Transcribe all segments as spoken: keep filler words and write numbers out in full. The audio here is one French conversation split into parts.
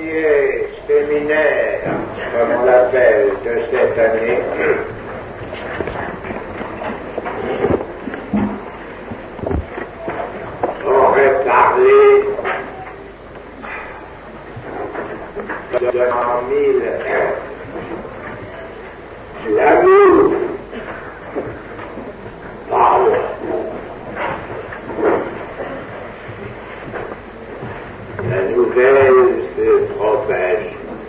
premier séminaire, comme on l'appelle, de cette année, aurait parlé de l'an mille, l'amour parle. La nouvelle se propage.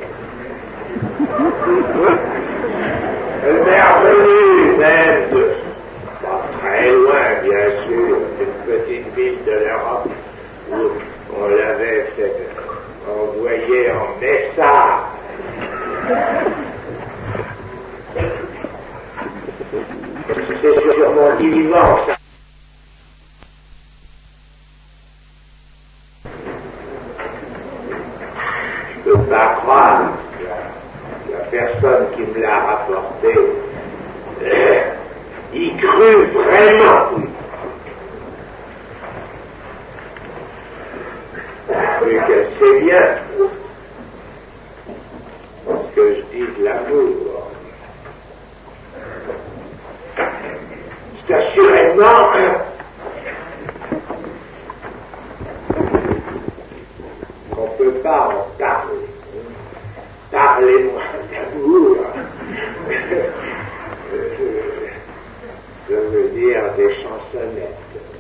Elle est revenue même de, pas très loin bien sûr, d'une petite ville de l'Europe où on l'avait fait envoyer en message. C'est sur mon vivant ça. Je ne peux pas croire que la personne qui me l'a rapporté euh, y crut vraiment. Mais qu'elle sait bien ce que je dis de l'amour. C'est assurément qu'on ne peut pas en parler. Parlez-moi d'amour. Je veux dire des chansonnettes.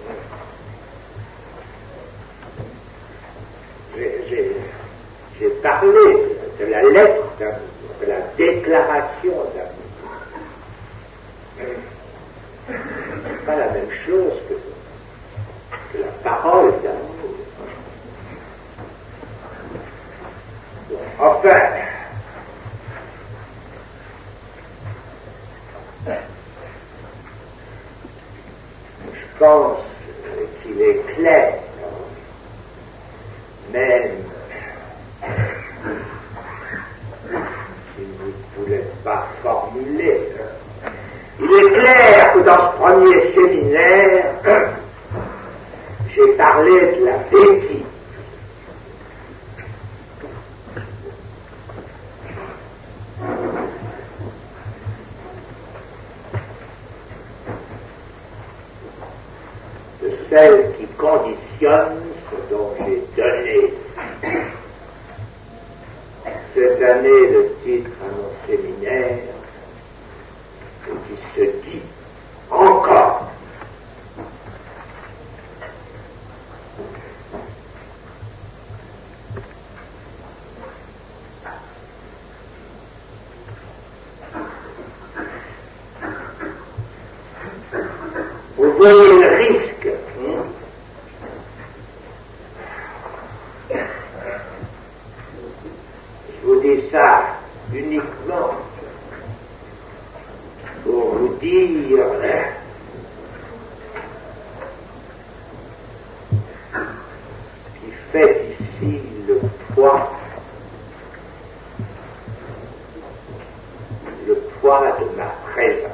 J'ai, j'ai, j'ai parlé de la lettre d'amour, de la déclaration d'amour. C'est pas la même chose que, que la parole d'amour. Bon, enfin, je pense qu'il est clair, même si vous ne l'êtes pas formulé, il est clair que dans ce premier séminaire, j'ai parlé de la bêtise. De celle qui conditionne ce dont j'ai donné cette année le titre à mon séminaire, et qui se dit encore. Vous voyez le risque. Hein? Je vous dis ça uniquement pour vous dire hein, ce qui fait ici le poids, le poids de ma présence.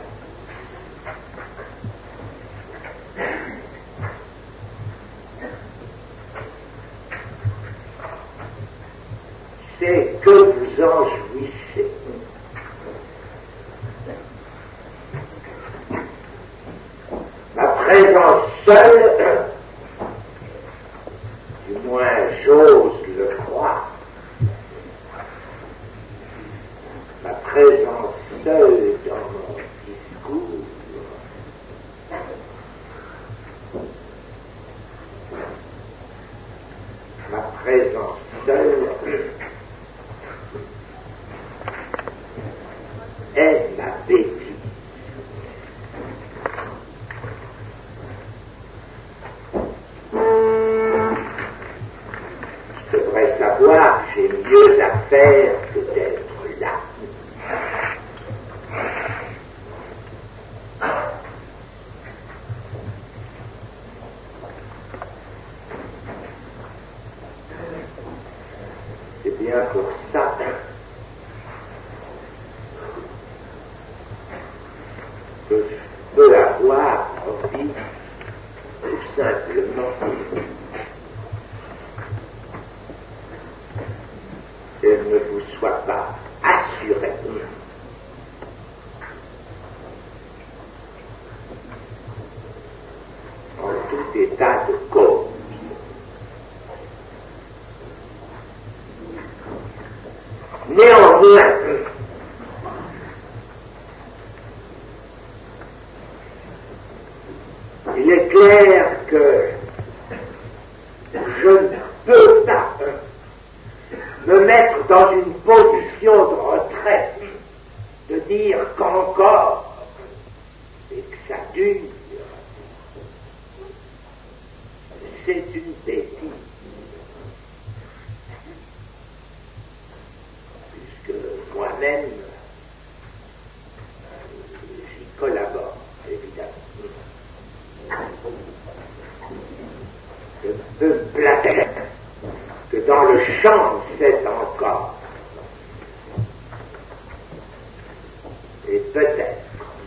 C'est que vous en jouissez. Ma présence seule, du moins j'ose le croire, ma présence seule dans mon discours, ma présence seule est ma bêtise. Je devrais savoir, j'ai mieux à faire que d'être là. C'est bien pour ça que je peux avoir envie, tout simplement, ne vous soit pas assuré en tout état de cause. Néanmoins, il est clair que je ne peux pas me mettre dans une position de retrait, de dire qu'encore, et que ça dure, c'est une bêtise. Puisque moi-même, j'y collabore, évidemment. Je peux me placer que dans le champ c'est encore, et peut-être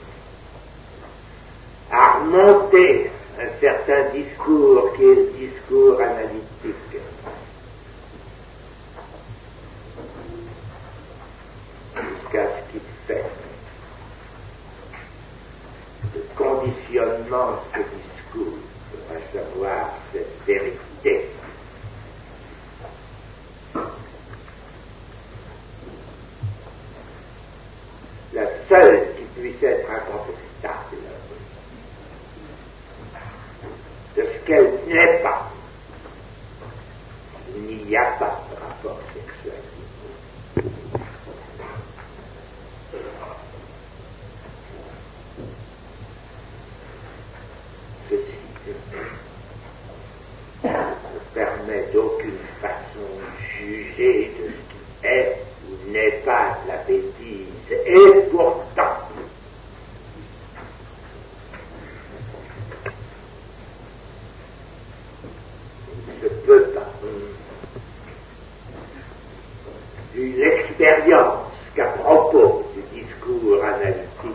à remonter un certain discours qui est le discours analytique, jusqu'à ce qu'il fait de conditionnement ce discours, à savoir cette vérité. La seule qui puisse être incontestable de ce qu'elle n'est pas. Il n'y a pas de rapport sexuel. Ceci ne permet d'aucune façon de juger de ce qui est ou n'est pas de la bêtise. Et pourtant, il ne se peut pas, vu l'expérience qu'à propos du discours analytique,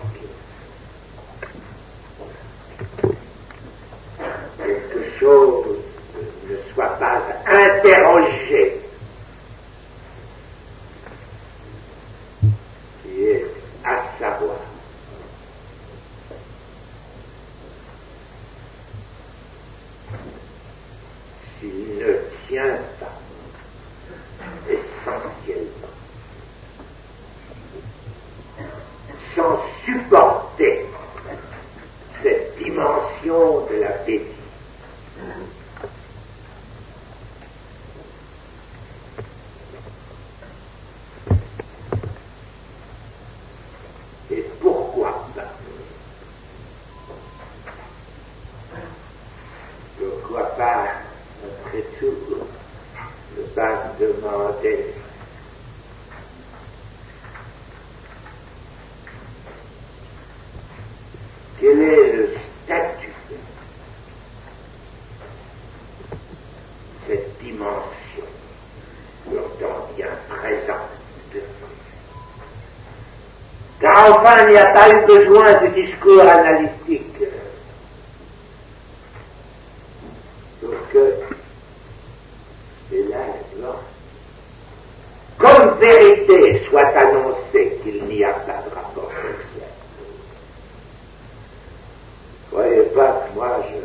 quelque chose ne soit pas interrogé, qui est à savoir s'il ne tient pas essentiellement, sans supporter cette dimension de la bêtise. Et pourquoi pas? Pourquoi pas, après tout, ne pas se demander quel est le statut de cette dimension, pourtant bien présente. Car enfin, il n'y a pas eu besoin de discours analytique pour que c'est là la gloire. Comme vérité soit annoncé qu'il n'y a pas de rapport sexuel. Voyez pas que moi je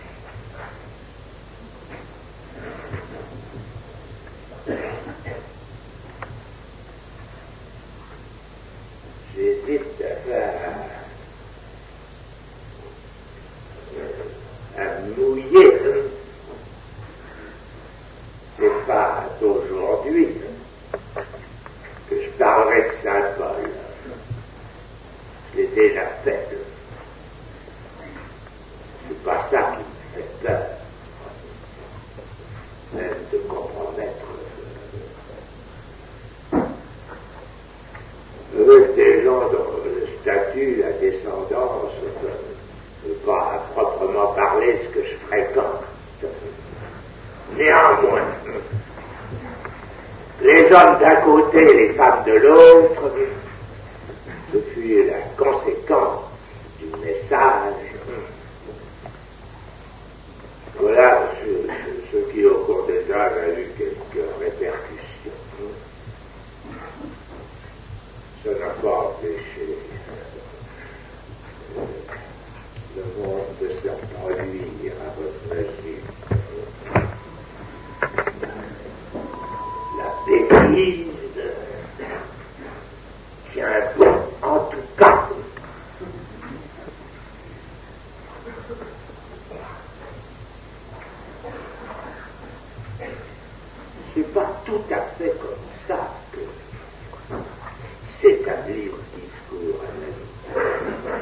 j'hésite à, à mouiller. C'est pas aujourd'hui que je parlerai de Saint-Paul. Je l'ai déjà fait. C'est pas ça qui me fait peur. Même de compromettre eux, des gens dont le statut, la descendance, ne peut pas à proprement parler ce que je fréquente. Néanmoins, les hommes d'un côté, les femmes de l'autre, ce fut la conséquence du message. Voilà ce, ce qui, au cours des âges, a eu quelques répercussions. bêtise tient bon, en tout cas. C'est pas tout à fait comme ça que s'établit le discours analytique.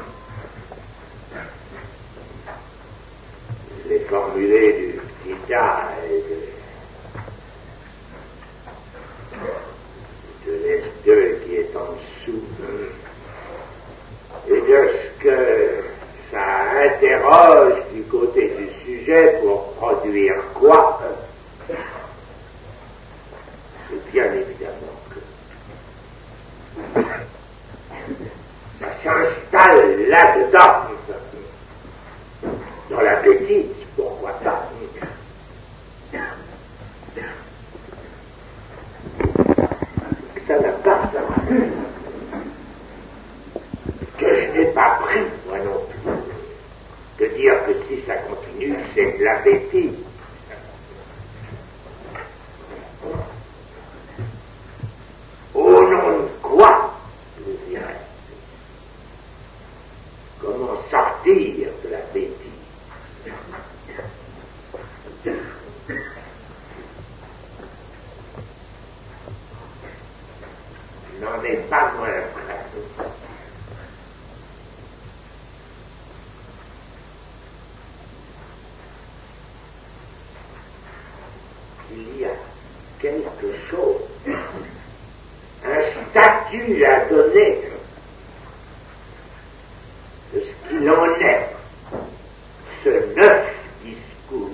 Je l'ai formulé du petit A et de, de l'S deux qui est en dessous, et de ce que ça interroge du côté du sujet pour produire quoi. C'est bien évidemment que ça s'installe là-dedans, dans la bêtise, pourquoi pas. Ça n'a pas ça. Que je n'ai pas pris, moi non plus, de dire que si ça continue, c'est de la bêtise. Au nom de quoi, je dirais, comment sortir de la bêtise? Je n'en ai pas moins près. Il y a quelque chose, un statut à donner de ce qu'il en est, ce neuf discours.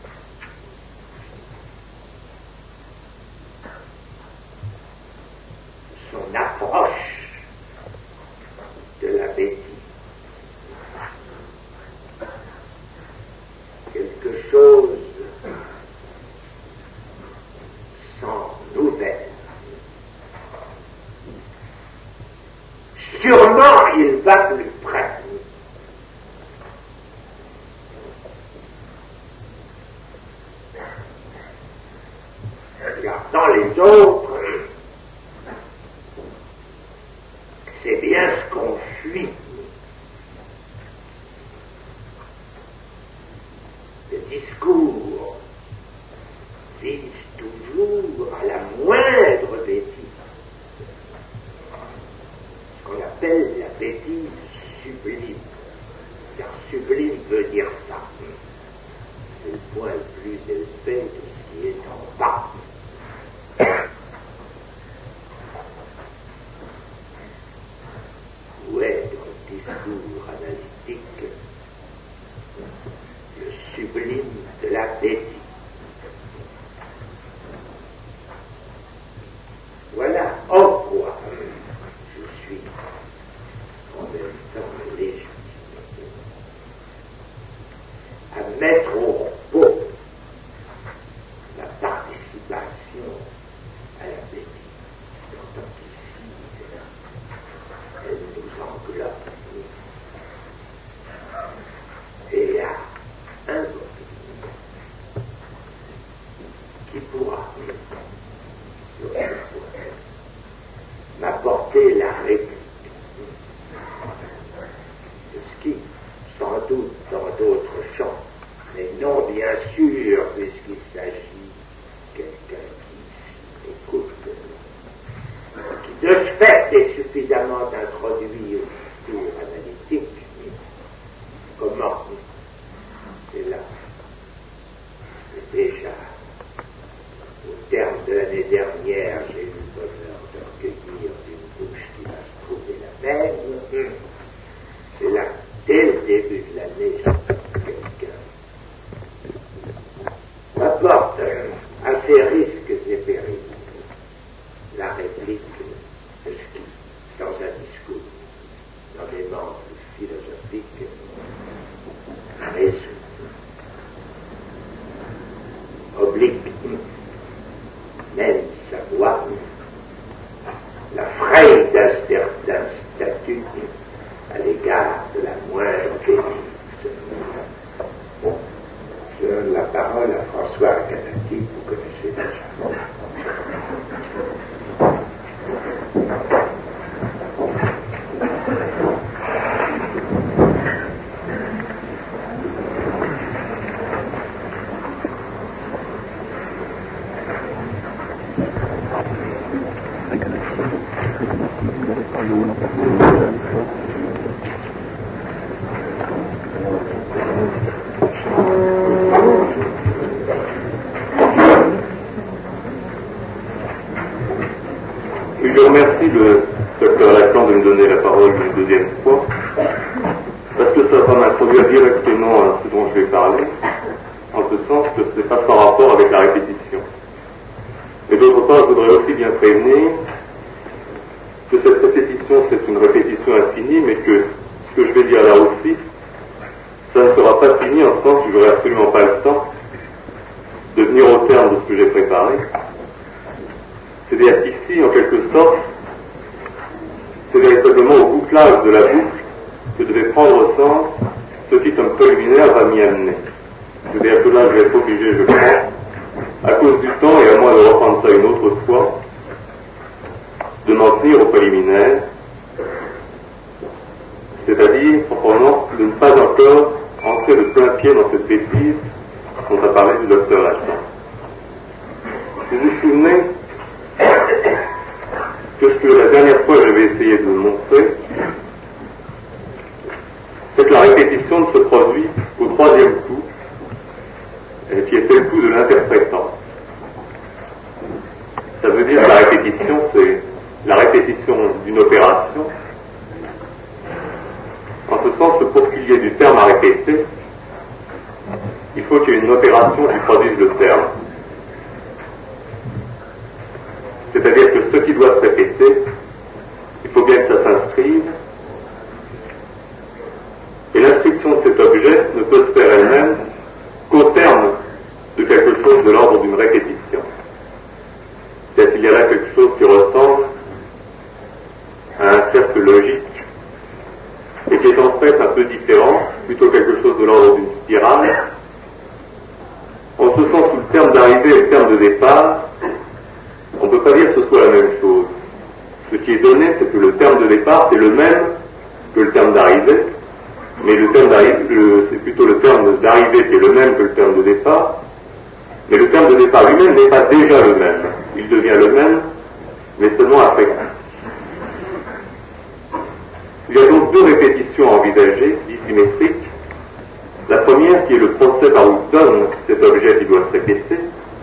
Son approche de la bêtise. Quelque chose sans nouvelle. Sûrement, il va plus près. Regardant les autres, c'est bien ce qu'on fuit. Le discours vise toujours à la moindre bêtise. Ce qu'on appelle la bêtise sublime. Car sublime veut dire ça. C'est le point le plus élevé de ce qui est en bas. Où est dans le discours analytique le sublime de la bêtise? Voilà en quoi je suis en même temps légitime à mettre au repos la participation à la bêtise, tant qu'ici elle nous englobe, et à un mot qui pourra m'apporter la réplique de ce qui, sans doute dans d'autres champs, mais non bien sûr puisqu'il s'agit de quelqu'un qui écoute, qui de ce fait est suffisamment introduit au discours analytique. Comment? C'est là. C'est déjà, au terme de l'année dernière, j'ai eu le bonheur de recueillir d'une bouche qui va se trouver la même. C'est là, dès le début de l'année, quelqu'un m'apporte à ses risques et périls la réplique de ce qui, dans un discours, dans des membres philosophiques, résout, oblique, même savoir la fraye d'un statut à l'égard de la moindre bêtise. Je donne la parole à François Canati, vous connaissez déjà. Et je remercie le docteur Lacan de me donner la parole une deuxième fois, parce que ça va m'introduire directement à ce dont je vais parler, en ce sens que ce n'est pas sans rapport avec la répétition. Et d'autre part, je voudrais aussi bien prévenir que cette répétition, c'est une répétition infinie, mais que ce que je vais dire là aussi, ça ne sera pas fini en ce sens que je n'aurai absolument pas le temps de venir au terme de ce que j'ai préparé. C'est-à-dire qu'ici, en quelque sorte, c'est véritablement au bouclage de la boucle que devait prendre sens ce qui, comme préliminaire, va m'y amener. C'est-à-dire que là, je vais être obligé, je crois, à cause du temps et à moins de reprendre ça une autre fois, de m'en tenir au préliminaire, c'est-à-dire, proprement, de ne pas encore entrer de plein pied dans cette bêtise dont a parlé du docteur Lacan. Vous vous souvenez que ce que la dernière fois j'avais essayé de vous montrer, c'est que la répétition ne se produit qu'au troisième coup, et qui était le coup de l'interprétant. Ça veut dire que la répétition, c'est la répétition d'une opération, en ce sens que pour qu'il y ait du terme à répéter, il faut qu'il y ait une opération qui produise le terme. C'est-à-dire que ce qui doit se répéter, il faut bien que ça s'inscrive, et l'inscription de cet objet ne peut se faire elle-même qu'au terme de quelque chose de l'ordre d'une répétition. C'est-à-dire qu'il y a là quelque chose qui ressemble à un cercle logique, et qui est en fait un peu différent, plutôt quelque chose de l'ordre d'une spirale, en ce sens où le terme d'arrivée et le terme de départ, on ne peut pas dire que ce soit la même chose. Ce qui est donné, c'est que le terme de départ, c'est le même que le terme d'arrivée, mais le terme d'arrivée, c'est plutôt le terme d'arrivée qui est le même que le terme de départ, mais le terme de départ lui-même n'est pas déjà le même. Il devient le même, mais seulement après. Il y a donc deux répétitions envisagées, dissymétriques. La première qui est le procès par où se donne cet objet qui doit se répéter,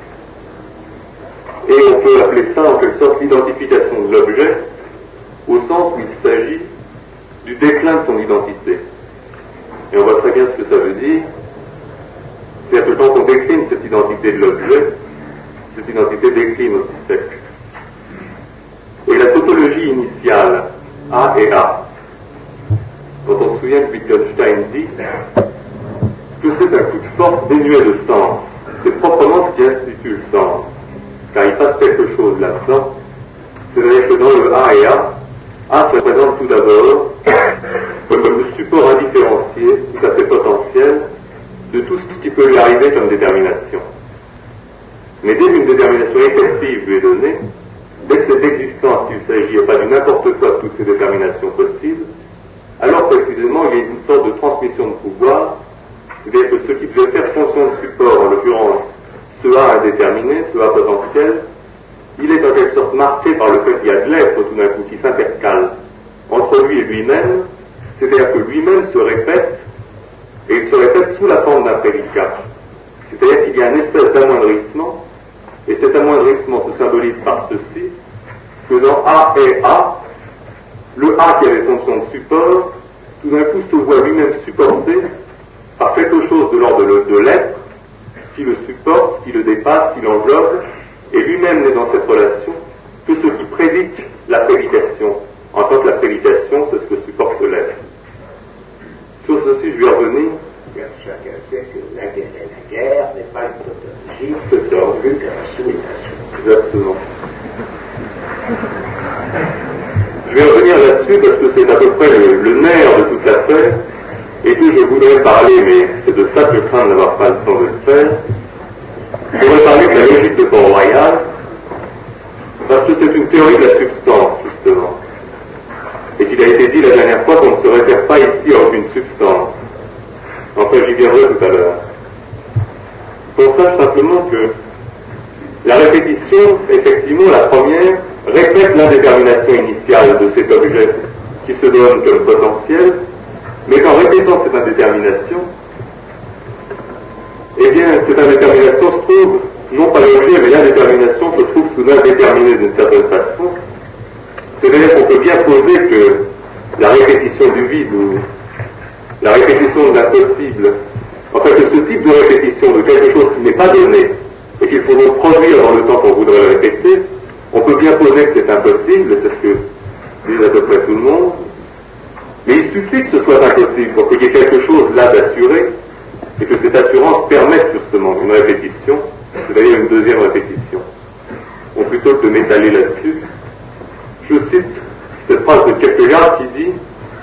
et on peut appeler ça en quelque sorte l'identification de l'objet, au sens où il s'agit du déclin de son identité. Et on voit très bien ce que ça veut dire. C'est-à-dire que quand on décline cette identité de l'objet, cette identité décline aussi sec. Et la tautologie initiale, A et A, dont on se souvient que Wittgenstein dit que c'est un coup de force dénué de sens. C'est proprement ce qui institue le sens. Car il passe quelque chose là-dedans. C'est-à-dire que dans le A et A, A se présente tout d'abord comme le support indifférencié, tout à fait potentiel, de tout ce qui peut lui arriver comme détermination. Mais dès qu'une détermination effective lui est donnée, dès que cette existence qu'il s'agit n'est pas du n'importe quoi de toutes ces déterminations possibles, alors précisément il y a une sorte de transmission de pouvoir, c'est-à-dire que ce qui devait faire fonction de support, en l'occurrence ce A indéterminé, ce A potentiel, il est en quelque sorte marqué par le fait qu'il y a de l'être tout d'un coup qui s'intercale entre lui et lui-même, c'est-à-dire que lui-même se répète, et il se répète sous la forme d'un prédicat. C'est-à-dire qu'il y a une espèce d'amoindrissement, et cet amoindrissement se symbolise par ceci, que dans A et A, le A qui avait fonction de support, tout d'un coup se voit lui-même supporté par quelque chose de l'ordre de l'être, qui le supporte, qui le dépasse, qui l'englobe, et lui-même n'est dans cette relation que ce qui prédique la prédication, en tant que la prédication, c'est ce que supporte l'être. Sur ceci, je vais revenir. Chacun sait que la guerre est la guerre, n'est pas une tautologie, que d'orgue qu'à la soumission. Exactement. Je vais revenir là-dessus parce que c'est à peu près le, le nerf de toute l'affaire, et que je voudrais parler, mais c'est de ça que je crains de n'avoir pas le temps de le faire. Je voudrais parler de la logique de Port-Royal, parce que c'est une théorie de la substance, justement. Et qu'il a été dit la dernière fois qu'on ne se réfère pas ici à aucune substance. Enfin, j'y viendrai tout à l'heure. Pour ça, simplement que la répétition, effectivement, la première, répète l'indétermination. détermination initiale de cet objet qui se donne comme potentiel, mais qu'en répétant cette indétermination, eh bien, cette indétermination se trouve, non pas l'objet, mais l'indétermination se trouve soudain déterminée d'une certaine façon. C'est-à-dire qu'on peut bien poser que la répétition du vide ou la répétition de l'impossible, en fait, que ce type de répétition de quelque chose qui n'est pas donné et qu'il faut donc produire dans le temps qu'on voudrait le répéter, on peut bien poser que c'est impossible, c'est ce que dit à peu près tout le monde, mais il suffit que ce soit impossible pour qu'il y ait quelque chose là d'assuré et que cette assurance permette justement une répétition, c'est-à-dire une deuxième répétition. Ou plutôt que de m'étaler là-dessus, je cite cette phrase de Kierkegaard qui dit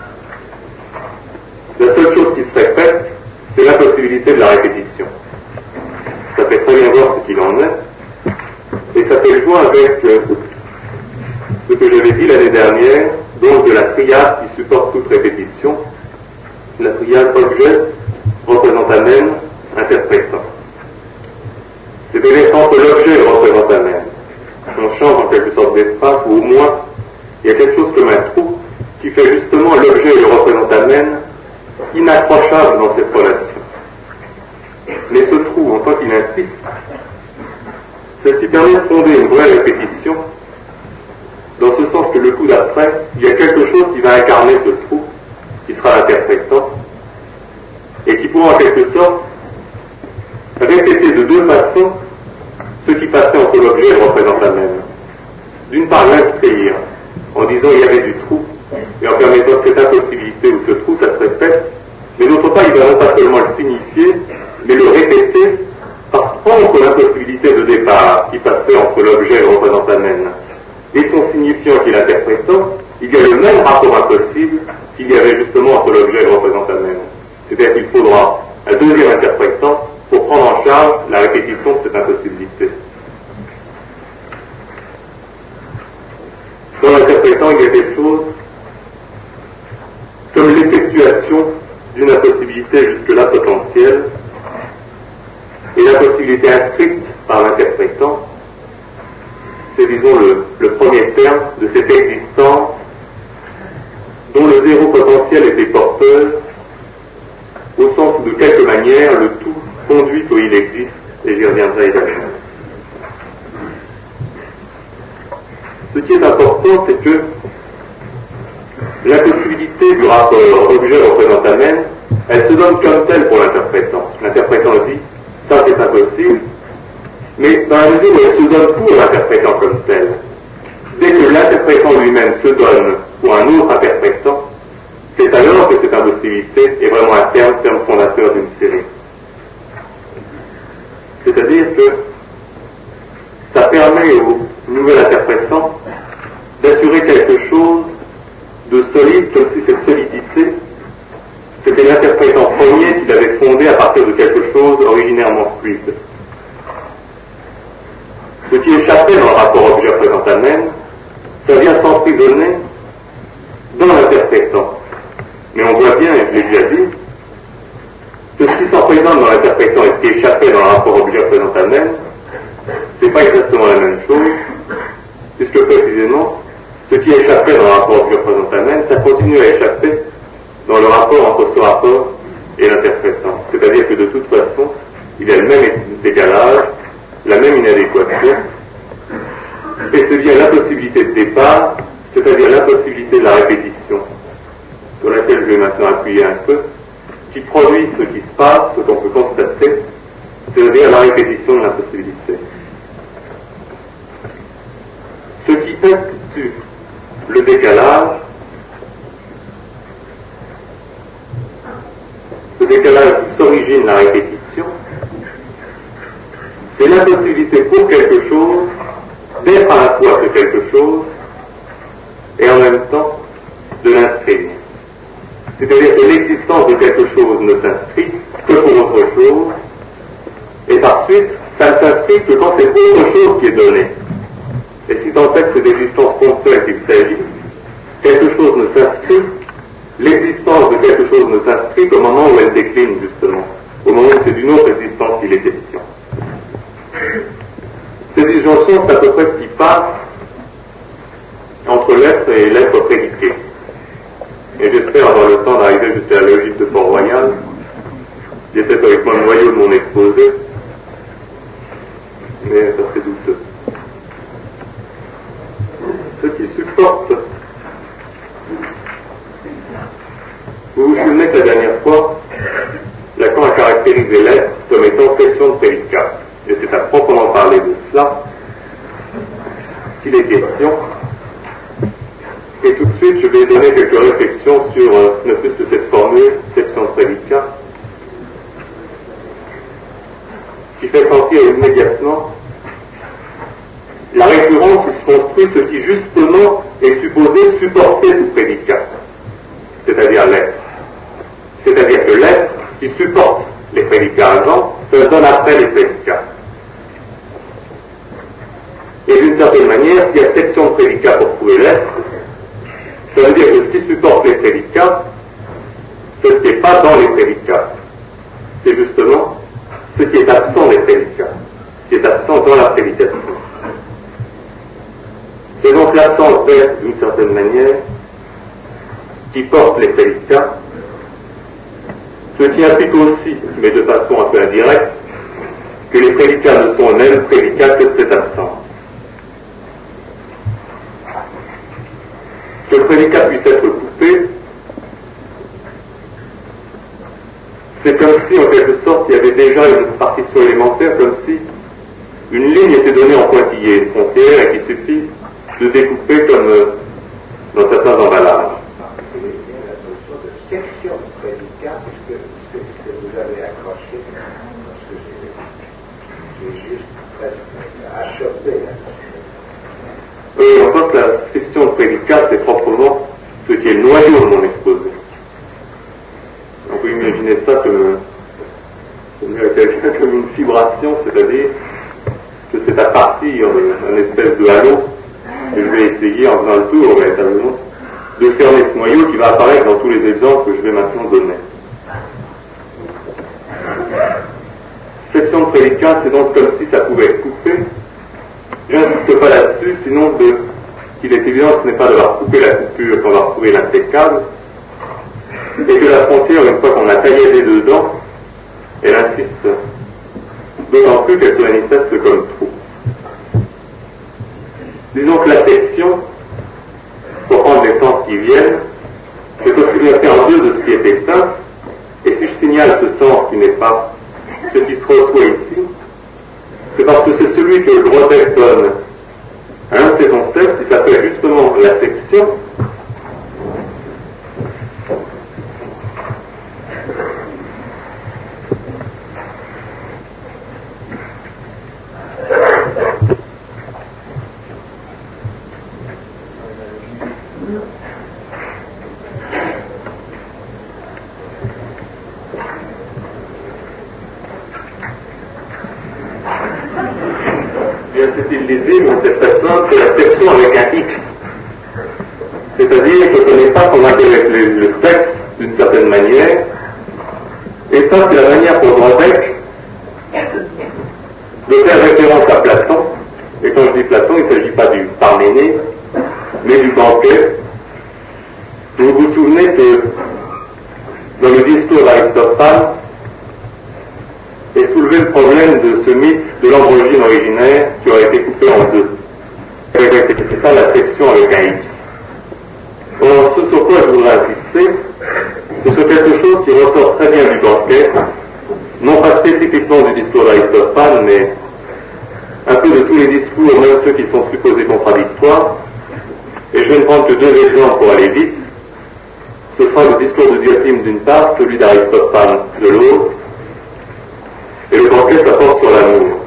« La seule chose qui se répète, c'est l'impossibilité de la répétition. » Ça fait très bien voir ce qu'il en est, et ça fait joint avec euh, ce que j'avais dit l'année dernière, donc de la triade qui supporte toute répétition, la triade objet, représentamène, interprétant. C'est-à-dire entre l'objet et le représentamène, on change en quelque sorte d'espace, ou au moins il y a quelque chose comme un trou qui fait justement l'objet et le représentamène inaccrochables dans cette relation. Mais ce trou, en tant qu'il insiste, c'est ce qui permet de fonder une vraie répétition, dans ce sens que le coup d'après, il y a quelque chose qui va incarner ce trou, qui sera l'interprétant, et qui pourra en quelque sorte répéter de deux façons ce qui passait entre l'objet et le représentamène. D'une part, l'inscrire, en disant il y avait du trou, et en permettant cette impossibilité ou ce trou, ça se répète, mais d'autre part, il va non pas seulement le signifier, mais le répéter, parce qu'entre l'impossibilité de départ qui passait entre l'objet et le représentamène, et son signifiant qui est l'interprétant, il y a le même rapport impossible qu'il y avait justement entre l'objet et le représentamène. C'est-à-dire qu'il faudra un deuxième interprétant pour prendre en charge la répétition de cette impossibilité. Dans l'interprétant, il y a quelque chose comme l'effectuation d'une impossibilité jusque-là potentielle, et l'impossibilité inscrite par l'interprétant, c'est, disons, le, le premier terme de cette existence dont le zéro potentiel était porteur, au sens où, de quelque manière, le tout conduit où il existe, et j'y reviendrai également. Ce qui est important, c'est que l'impossibilité du rapport objet-représentamène, elle se donne comme telle pour l'interprétant. L'interprétant dit, ça c'est impossible, mais dans la mesure où elle se donne pour l'interprétant comme tel, dès que l'interprétant lui-même se donne pour un autre interprétant, c'est alors que cette impossibilité est vraiment un terme, terme fondateur d'une série. C'est-à-dire que ça permet au nouvel interprétant d'assurer quelque chose de solide, comme si cette solidité, c'était l'interprétant premier qui l'avait fondé à partir de quelque chose originairement fluide. Ce qui échappait dans le rapport objet-représentamène, ça vient s'emprisonner dans l'interprétant. Mais on voit bien, et je l'ai déjà dit, que ce qui s'emprisonne dans l'interprétant et ce qui échappait dans le rapport objet-représentamène, c'est pas exactement la même chose, puisque précisément, ce qui échappait dans le rapport objet-représentamène, ça continue à échapper dans le rapport entre ce rapport et l'interprétant. C'est-à-dire que de toute façon, il y a le même décalage, la même inadéquation, et c'est bien l'impossibilité de départ, c'est-à-dire l'impossibilité de la répétition, sur laquelle je vais maintenant appuyer un peu, qui produit ce qui se passe, ce qu'on peut constater, c'est-à-dire la répétition de l'impossibilité. Ce qui institue le décalage, ce décalage où s'origine la répétition, c'est l'impossibilité pour quelque chose d'être à la fois que quelque chose et en même temps de l'inscrire. C'est-à-dire que l'existence de quelque chose ne s'inscrit que pour autre chose, et par suite, ça ne s'inscrit que quand c'est autre chose qui est donné. Et si tant est que c'est d'existence ponctuelle qu'il s'agit, quelque chose ne s'inscrit, l'existence de quelque chose ne s'inscrit qu'au moment où elle décline, justement, au moment où c'est d'une autre existence qu'il est question. Ces disjonctions, c'est à peu près ce qui passe entre le noyau de mon exposé, mais ça serait douteux. Ce qui supporte. Vous vous souvenez que la dernière fois, Lacan a caractérisé l'être comme étant section de prédicat. Et c'est à proprement parler de cela qu'il est question. Et tout de suite, je vais donner quelques réflexions sur euh, ne plus que cette formule, section de prédicat, qui fait sentir immédiatement la récurrence où se construit ce qui justement est supposé supporter tout prédicat, c'est-à-dire l'être. C'est-à-dire que l'être qui supporte les prédicats avant se donne après les prédicats. Et d'une certaine manière, s'il y a section de prédicat pour trouver l'être, ça veut dire que ce qui supporte les prédicats, c'est ce qui n'est pas dans les prédicats. C'est justement ce qui est absent des prédicats, ce qui est absent dans la prédication. C'est donc l'absence d'être, d'une certaine manière, qui porte les prédicats, ce qui implique aussi, mais de façon un peu indirecte, que les prédicats ne sont eux-mêmes prédicats que de cette absence. Que le prédicat puisse être coupé, c'est comme si, en quelque sorte, il y avait déjà une partition élémentaire, comme si une ligne était donnée en pointillé, une frontière, et qu'il suffit de découper comme euh, dans certains emballages. Il y a la notion de section de prédicat, puisque c'est ce que vous avez accroché, parce que j'ai juste presque achevé. Oui, on voit que la section de prédicat, c'est proprement ce qui est le noyau de mon exposé. On peut imaginer ça comme, comme, comme une vibration, c'est-à-dire que c'est à partir d'une espèce de halo que je vais essayer en faisant le tour, véritablement, de cerner ce noyau qui va apparaître dans tous les exemples que je vais maintenant donner. Section de prédicat, c'est donc comme si ça pouvait être coupé. J'insiste pas là-dessus, sinon de, qu'il est évident que ce n'est pas d'avoir coupé la coupure qu'on va retrouver l'impeccable, et que la frontière, une fois qu'on a taillé les deux dents, elle insiste d'autant plus qu'elle se manifeste comme trou. Disons que la section, pour prendre les sens qui viennent, c'est aussi bien faire en deux de ce qui est éteint, et si je signale ce sens qui n'est pas ce qui se reçoit ici, c'est parce que c'est celui que le Grotef donne à un de ces concepts qui s'appelle justement la section. C'est très simple, c'est la section avec un X. C'est-à-dire que ce n'est pas qu'on intéresse le, le sexe d'une certaine manière, et ça c'est la manière pour Grotef de faire référence à Platon, et quand je dis Platon, il ne s'agit pas du Parménide, mais du banquet. Vous vous souvenez que dans le discours d'Aristophane est soulevé le problème de ce mythe de l'androgyne originaire qui aurait été coupé en deux. C'est ça la section avec un X. Or, ce sur quoi je voudrais insister, c'est sur quelque chose qui ressort très bien du banquet, non pas spécifiquement du discours d'Aristophane, mais un peu de tous les discours, même ceux qui sont supposés contradictoires. Et je vais ne prendre que deux exemples pour aller vite. Ce sera le discours de Diotima d'une part, celui d'Aristophane de l'autre, et le banquet ça porte sur l'amour.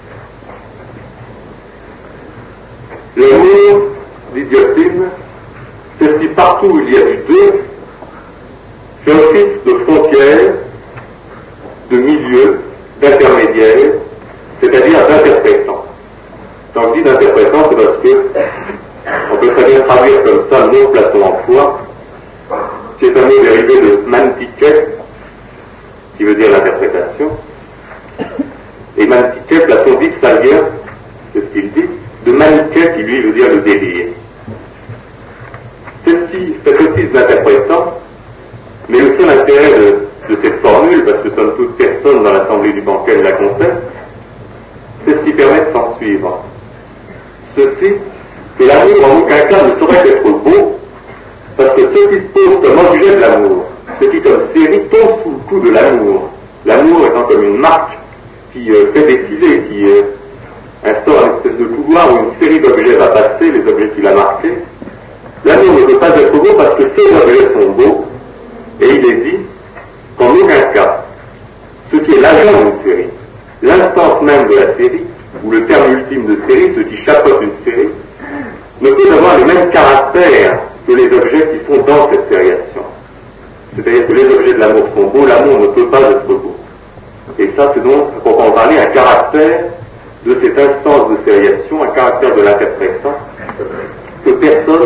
L'amour, dit Diotima, c'est ce qui partout où il y a du deux, fait office de frontière, de milieu, d'intermédiaire, c'est-à-dire d'interprétant. Quand je dis d'interprétant, c'est parce que on peut très bien traduire comme ça le mot Platon emploie, qui est un mot dérivé de mantike, qui veut dire l'interprétation. Et mantike, Platon dit que ça vient, c'est ce qu'il dit, de maniké qui lui veut dire le délire. C'est ce qui fait office d'interprétant, mais le seul intérêt de, de cette formule, parce que somme toute personne dans la l'Assemblée du Banquet la conteste, c'est ce qui permet de s'en suivre. Ceci, que l'amour en aucun cas ne saurait être beau, parce que ce qui se pose comme objet de l'amour, ce qui comme série tombe sous le coup de l'amour, l'amour étant comme une marque qui euh, fait défiler, qui euh, instaure une espèce de couloir où une série d'objets va passer, les objets qu'il a marqués. L'amour ne peut pas être beau parce que ces objets sont beaux, et il est dit qu'en aucun cas, ce qui est l'agent d'une série, l'instance même de la série, ou le terme ultime de série, ce qui chapeaute une série, ne peut avoir les mêmes caractères que les objets qui sont dans cette sériation. C'est-à-dire que les objets de l'amour sont beaux, l'amour ne peut pas être beau. Et ça, c'est donc, pour en parler, un caractère de cette instance de sériation, un caractère de l'interprétation, que personne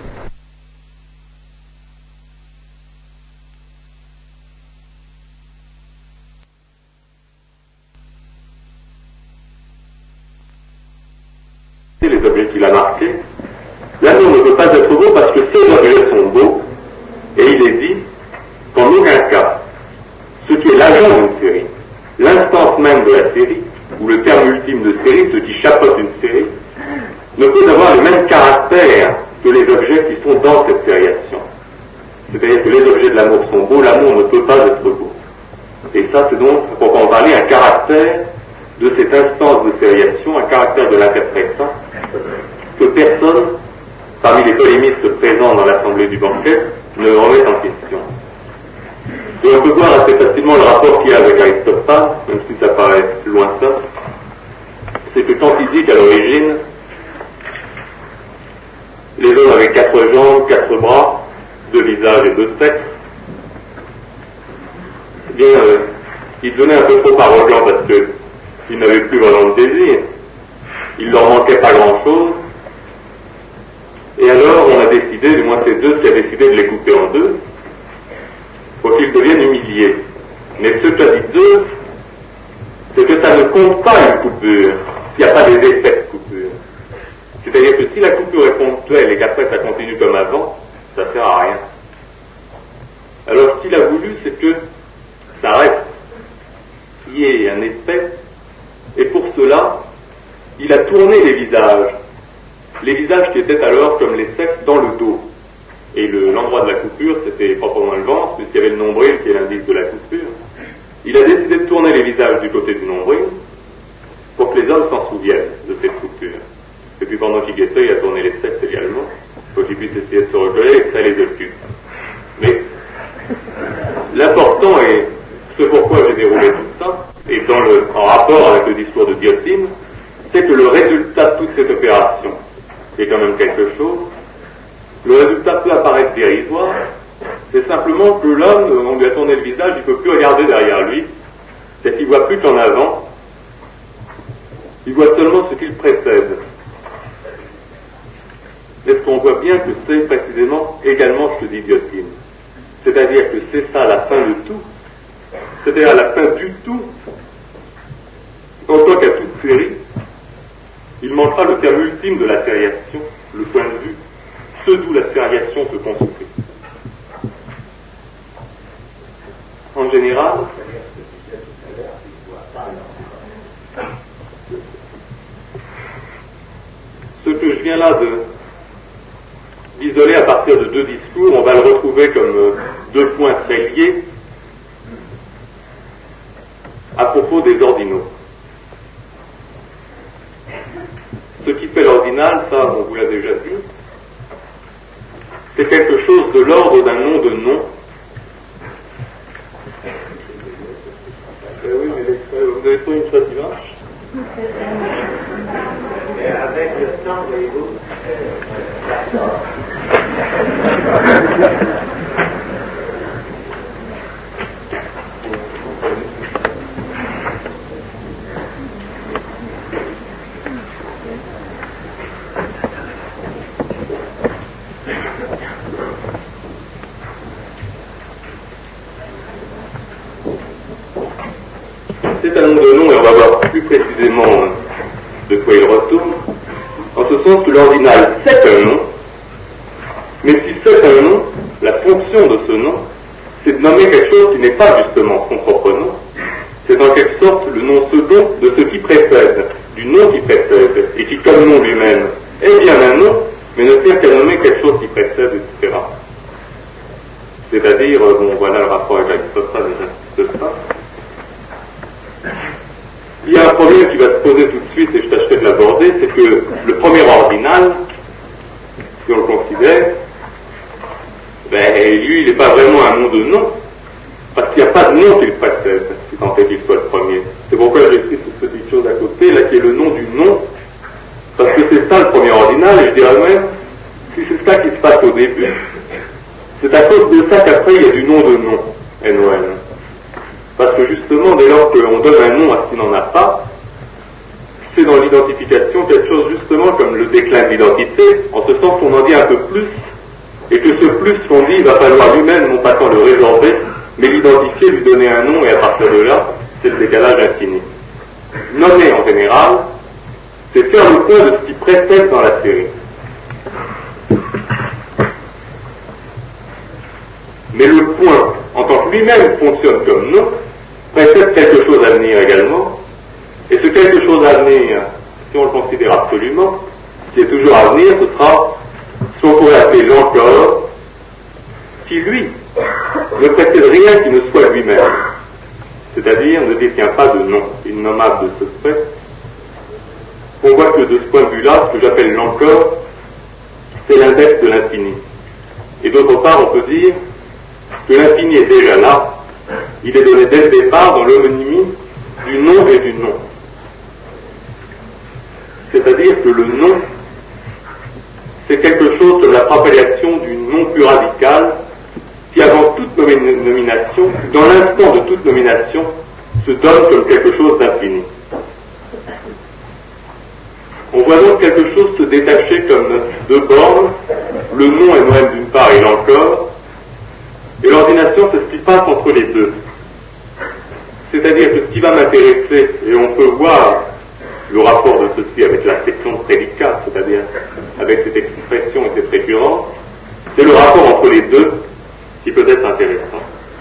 les objets qu'il a marqués. L'amour ne peut pas être beau parce que ces objets sont beaux, et il est dit qu'en aucun cas, ce qui est l'agent d'une série, l'instance même de la série, ou le terme ultime de série, ce qui chapeaute une série, ne peut avoir les mêmes caractères que les objets qui sont dans cette sériation. C'est-à-dire que les objets de l'amour sont beaux, l'amour ne peut pas être beau. Et ça, c'est donc, pour en parler, un caractère de cette instance de sériation, un caractère de l'interprétation, que personne, parmi les polémistes présents dans l'Assemblée du Banquet, ne remet en question. Et on peut voir assez facilement le rapport qu'il y a avec Aristophane, même si ça paraît lointain. C'est que quand il dit qu'à l'origine, les hommes avaient quatre jambes, quatre bras, deux visages et deux sexes, eh bien, euh, il devenait un peu trop arrogant parce qu'ils n'avaient plus vraiment de désir. Il leur manquait pas grand-chose. Et alors, on a décidé, du moins c'est Zeus qui a décidé de les couper en deux, pour qu'ils deviennent humiliés. Mais ce qu'a dit Zeus, c'est que ça ne compte pas une coupure, s'il n'y a pas des effets de coupure. C'est-à-dire que si la coupure est ponctuelle et qu'après ça continue comme avant, ça ne sert à rien. Alors, ce qu'il a voulu, c'est que ça reste, qu'il y ait un effet, et pour cela, il a tourné les visages. Les visages qui étaient alors comme les sexes dans le dos. Et le, l'endroit de la coupure, c'était proprement le ventre, puisqu'il y avait le nombril qui est l'indice de la coupure. Il a décidé de tourner les visages du côté du nombril pour que les hommes s'en souviennent de cette coupure. Et puis pendant qu'il guettait, il a tourné les sexes également, pour qu'ils puissent essayer de se recoller et que ça les occupe. Mais l'important, et ce pourquoi j'ai déroulé tout ça, et dans le, en rapport avec le discours de Dioctine, c'est que le résultat de toute cette opération est quand même quelque chose. Le résultat peut apparaître dérisoire, c'est simplement que l'homme, on lui a tourné le visage, il ne peut plus regarder derrière lui, c'est qu'il ne voit plus qu'en avant, il voit seulement ce qu'il précède. Est-ce qu'on voit bien que c'est précisément également ce que dit Dioctine? C'est-à-dire que c'est ça la fin de tout, c'est-à-dire la fin du tout, en tant qu'à toute série, il manquera le terme ultime de la sériation, le point de vue, ce d'où la sériation se construit. En général, ce que je viens là de d'isoler à partir de deux discours, on va le retrouver comme deux points très liés à propos des ordinaux. Ce qui fait l'ordinal, ça, on vous l'a déjà dit, c'est quelque chose de l'ordre d'un nom de nom. Eh oui, mais vous avez trouvé une chose qui marche? Et avec le temps, voyez-vous, c'est un nom de nom, et on va voir plus précisément de quoi il retourne, en ce sens que l'ordinal c'est un nom, mais si c'est un nom, la fonction de ce nom, c'est de nommer quelque chose qui n'est pas justement son propre nom, c'est c'est en quelque sorte le nom second de ce qui précède, du nom qui précède, et qui, comme nom lui-même, est bien un nom, mais ne sert qu'à nommer quelque chose qui précède, et cetera. C'est-à-dire, bon, voilà le rapport avec Aristote, déjà, de ça. Il y a un problème qui va se poser tout de suite, et je tâcherai de l'aborder, c'est que le premier ordinal, si on le considère, ben, lui, il n'est pas vraiment un nom de nom, parce qu'il n'y a pas de nom qui le précède, si tant est qu'il soit le premier. C'est pourquoi j'ai pris cette petite chose à côté, là, qui est le nom du nom, parce que c'est ça le premier ordinal, et je dirais même, si c'est ça qui se passe au début, c'est à cause de ça qu'après il y a du nom de nom, N O N. Parce que justement, dès lors qu'on donne un nom à ce qui n'en a pas, c'est dans l'identification quelque chose justement comme le déclin de l'identité, en ce sens qu'on en dit un peu plus, et que ce plus qu'on dit, il va falloir lui-même non pas tant le résorber, mais l'identifier, lui donner un nom, et à partir de là, c'est le décalage infini. Nommer en général, c'est faire le point de ce qui précède dans la série. Mais le point, en tant que lui-même fonctionne comme nom, précède quelque chose à venir également, et ce quelque chose à venir, si on le considère absolument, qui est toujours à venir, ce sera ce qu'on pourrait appeler l'encore, qui lui ne précède rien qui ne soit lui-même, c'est-à-dire ne détient pas de nom, innommable de ce fait. On voit que de ce point de vue-là, ce que j'appelle l'encore, c'est l'index de l'infini. Et d'autre part, on peut dire que l'infini est déjà là, il est donné dès le départ dans l'homonymie du nom et du nom. C'est-à-dire que le nom, c'est quelque chose de la propagation du nom plus radical, qui avant toute nomination, dans l'instant de toute nomination, se donne comme quelque chose d'infini. On voit donc quelque chose se détacher comme deux bornes, le nom et N d'une part et l'encore, et l'ordination c'est ce qui passe entre les deux. C'est-à-dire que ce qui va m'intéresser, et on peut voir le rapport de ceci avec la section de prédicat, c'est-à-dire avec cette expression et cette récurrence, c'est le rapport entre les deux qui peut être intéressant.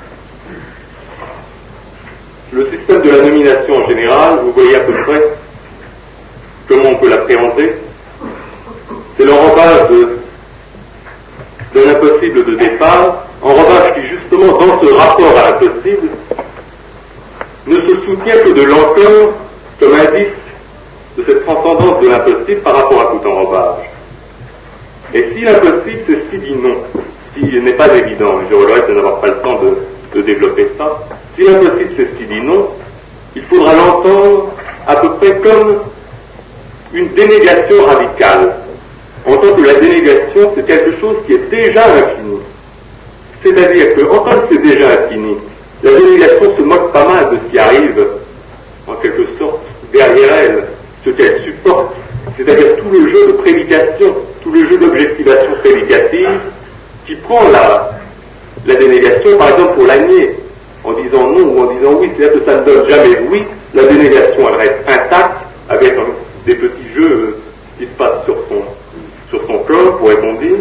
Le système de la nomination en général, vous voyez à peu près comment on peut l'appréhender. C'est l'enrobage d'un impossible de départ, enrobage qui justement dans ce rapport à l'impossible ne se soutient que de l'encore comme indice de cette transcendance de l'impossible par rapport à tout enrobage. Et si l'impossible c'est ce qui dit non, ce qui n'est pas évident, et je regrette de n'avoir pas le temps de, de développer ça, si l'impossible c'est ce qui dit non, il faudra l'entendre à peu près comme une dénégation radicale, en tant que la dénégation c'est quelque chose qui est déjà infini. C'est-à-dire qu'en tant que c'est déjà infini, la dénégation se moque pas mal de ce qui arrive, en quelque sorte, derrière elle, ce qu'elle supporte, c'est-à-dire tout le jeu de prédication, tout le jeu d'objectivation prédicative, qui prend la, la dénégation, par exemple, pour la nier, en disant non ou en disant oui, c'est-à-dire que ça ne donne jamais oui, la dénégation, elle reste intacte, avec un, des petits jeux euh, qui se passent sur son, sur son corps, pourrait-on dire.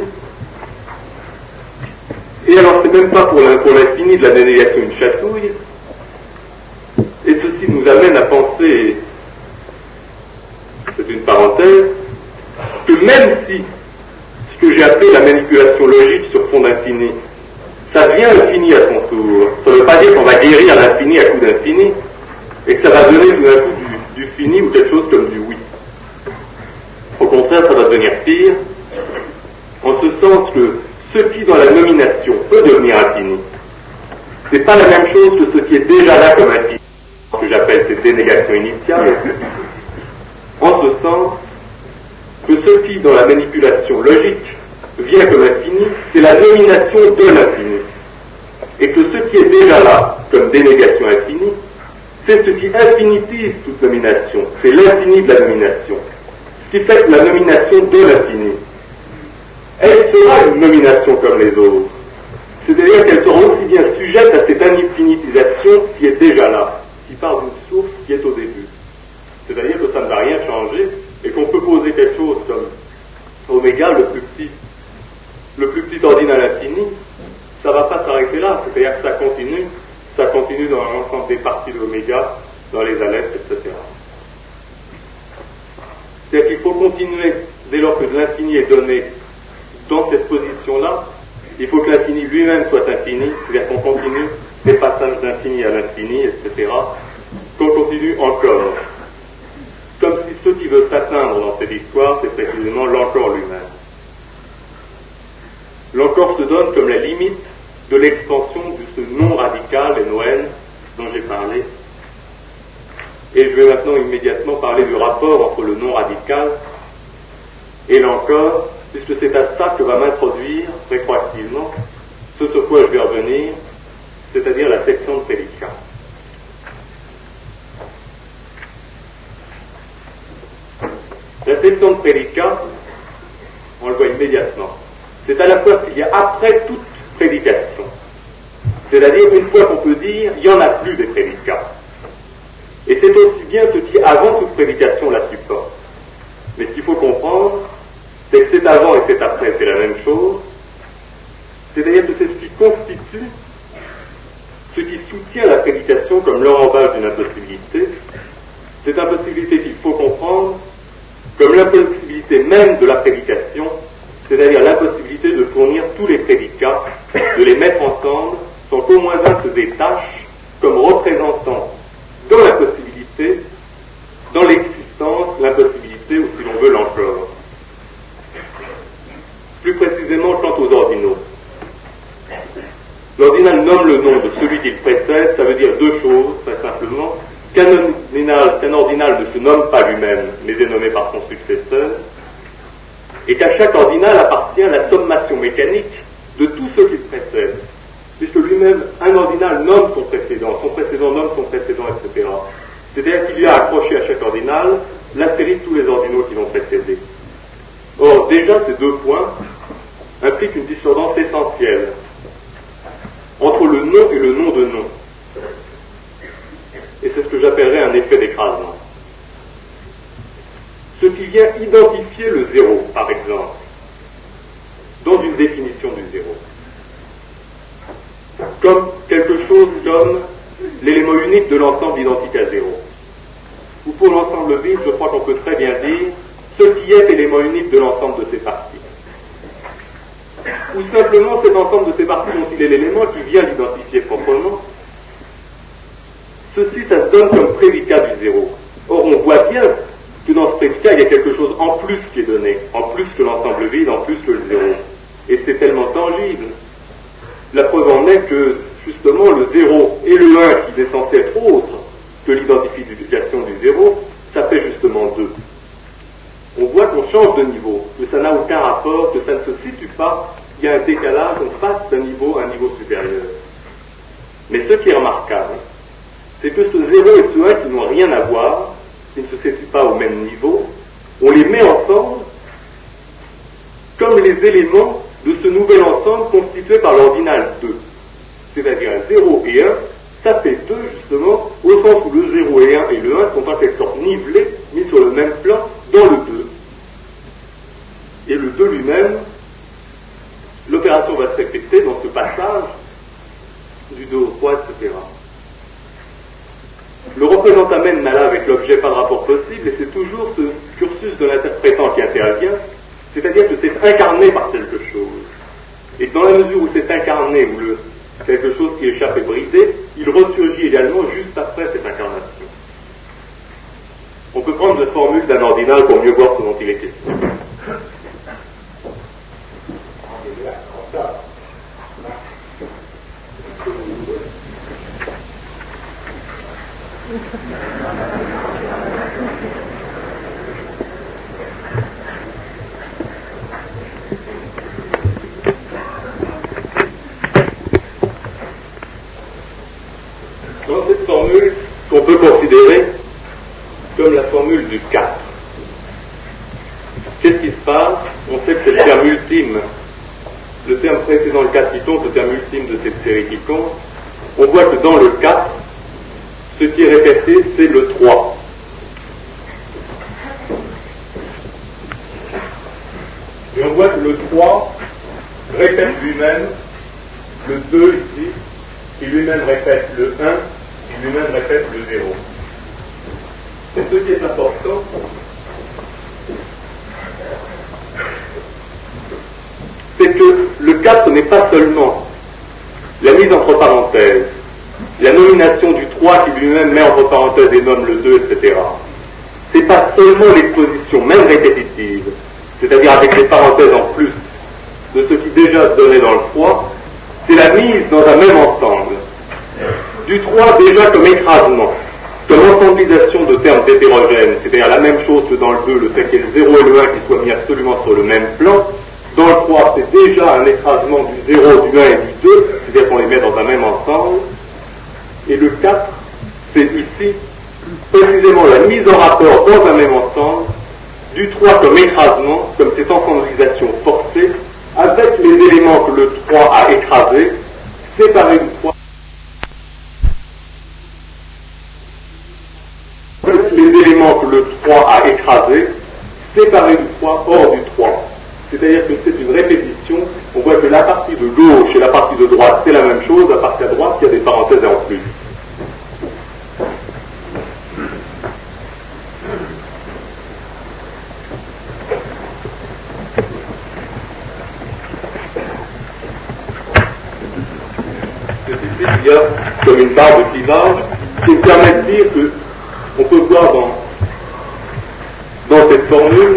Et alors, c'est même pas pour l'infini de la dénégation une chatouille, et ceci nous amène à penser, c'est une parenthèse, que même si ce que j'ai appelé la manipulation logique sur fond d'infini, ça devient infini à son tour, ça ne veut pas dire qu'on va guérir l'infini à coup d'infini, et que ça va donner tout d'un coup du, du fini ou quelque chose comme du oui. Au contraire, ça va devenir pire, en ce sens que ce qui dans la nomination peut devenir infini, c'est pas la même chose que ce qui est déjà là comme infini, ce que j'appelle cette dénégation initiale, en ce sens que ce qui dans la manipulation logique vient comme infini, c'est la nomination de l'infini, et que ce qui est déjà là comme dénégation infinie, c'est ce qui infinitive toute nomination, c'est l'infini de la nomination, ce qui fait la nomination de l'infini. Elle sera une nomination comme les autres. C'est-à-dire qu'elle sera aussi bien sujette à cette infinitisation qui est déjà là, qui part d'une source qui est au début. C'est-à-dire que ça ne va rien changer et qu'on peut poser quelque chose comme oméga, le plus petit, le plus petit ordinal infini, ça ne va pas s'arrêter là. C'est-à-dire que ça continue, ça continue dans l'ensemble des parties de oméga dans les alephes, et cetera. C'est-à-dire qu'il faut continuer, dès lors que l'infini est donné dans cette position-là, il faut que l'infini lui-même soit infini, c'est-à-dire qu'on continue des passages d'infini à l'infini, et cetera, qu'on continue encore. Comme si ce qui veut s'atteindre dans cette histoire, c'est précisément l'encore lui-même. L'encore se donne comme la limite de l'expansion de ce non radical, N O N, dont j'ai parlé. Et je vais maintenant immédiatement parler du rapport entre le non radical et l'encore, puisque c'est à ça que va m'introduire rétroactivement ce sur quoi je vais revenir, c'est-à-dire la section de Pellicka. La section de Pellicka, on le voit immédiatement, c'est à la fois ce qu'il y a après toute prédication. C'est-à-dire une fois qu'on peut dire, il n'y en a plus des prédicats. Et c'est aussi bien ce qui, avant toute prédication, la supporte. Mais ce qu'il faut comprendre, c'est que c'est avant et c'est après, c'est la même chose. C'est-à-dire que c'est ce qui constitue, ce qui soutient la prédication comme l'enrobage d'une impossibilité. Cette impossibilité qu'il faut comprendre comme l'impossibilité même de la prédication, c'est-à-dire l'impossibilité de fournir tous les prédicats, de les mettre ensemble, sans qu'au moins un se détache comme représentant dans la possibilité, dans l'existence, l'impossibilité, ou si l'on veut l'encore. Plus précisément, quant aux ordinaux. L'ordinal nomme le nom de celui qu'il précède, ça veut dire deux choses, très simplement. Qu'un ordinal, qu'un ordinal ne se nomme pas lui-même, mais est nommé par son successeur, et qu'à chaque ordinal appartient la sommation mécanique de tout ce qu'il précède, puisque lui-même, un ordinal nomme son précédent, son précédent nomme son précédent, et cetera. C'est-à-dire qu'il y a accroché à chaque ordinal la série de tous les ordinaux qui l'ont précédé. Or, déjà, ces deux points impliquent une dissonance essentielle entre le nom et le nom de nom. Et c'est ce que j'appellerais un effet d'écrasement. Ce qui vient identifier le zéro, par exemple, dans une définition du zéro, comme quelque chose comme l'élément unique de l'ensemble identique à zéro. Ou pour l'ensemble vide, je crois qu'on peut très bien dire ce qui est l'élément unique de l'ensemble de ses parties. Ou simplement cet ensemble de ces parties dont il est l'élément qui vient l'identifier proprement. Ceci, ça se donne comme prédicat du zéro. Or, on voit bien que dans ce prédicat, il y a quelque chose en plus qui est donné, en plus que l'ensemble vide, en plus que le zéro. Et c'est tellement tangible. La preuve en est que, justement, le zéro et le un, qui est censé être autre que l'identification du zéro, ça fait justement deux. On voit qu'on change de niveau, que ça n'a aucun rapport, que ça ne se situe pas, il y a un décalage, on passe d'un niveau à un niveau supérieur. Mais ce qui est remarquable, c'est que ce zéro et ce un qui n'ont rien à voir, qui ne se situent pas au même niveau, on les met ensemble comme les éléments de ce nouvel ensemble constitué par l'ordinal deux. C'est-à-dire un zéro et un, ça fait deux justement, au sens où le zéro et un et le un sont en quelque sorte nivelés, mis sur le même plan, dans le deux. Et le deux lui-même, l'opération va se répéter dans ce passage du deux au trois, et cetera. Le représentant amène là avec l'objet pas de rapport possible, et c'est toujours ce cursus de l'interprétant qui intervient, c'est-à-dire que c'est incarné par quelque chose. Et dans la mesure où c'est incarné, où le quelque chose qui échappe est brisé, il ressurgit également juste après cette incarnation. On peut prendre cette formule d'un ordinal pour mieux voir ce dont il est question. Dans cette formule qu'on peut considérer comme la formule du quatre. Qu'est-ce qui se passe? On sait que c'est le terme ultime. Le terme précédent, le quatre qui compte, le terme ultime de cette série qui compte. On voit que dans le quatre, ce qui est répété, c'est le trois. Et on voit que le trois répète lui-même le deux ici, qui lui-même répète le un, qui lui-même répète le zéro. ce qui est important, c'est que le quatre n'est pas seulement la mise entre parenthèses, la nomination du trois qui lui-même met entre parenthèses et nomme le deux, et cetera. C'est pas seulement l'exposition, même répétitive, c'est-à-dire avec des parenthèses en plus de ce qui déjà se donnait dans le trois, c'est la mise dans un même ensemble du trois déjà comme écrasement, comme ensembilisation de termes hétérogènes, c'est-à-dire la même chose que dans le deux, le fait qu'il y ait le zéro et le un qui soient mis absolument sur le même plan. Dans le trois, c'est déjà un écrasement du zéro, du un et du deux, c'est-à-dire qu'on les met dans un même ensemble. Et le quatre, c'est ici précisément la mise en rapport dans un même ensemble du trois comme écrasement, comme cette ensembilisation forcée, avec les éléments que le trois a écrasés, séparés du trois. Avec les éléments que le trois a écrasés, séparés du trois, hors du trois. C'est-à-dire que c'est une répétition. On voit que la partie de gauche et la partie de droite, c'est la même chose, à part qu'à droite, il y a des parenthèses en plus. Ici, il y a comme une barre de clivage qui me permet de dire que on peut voir dans, dans cette formule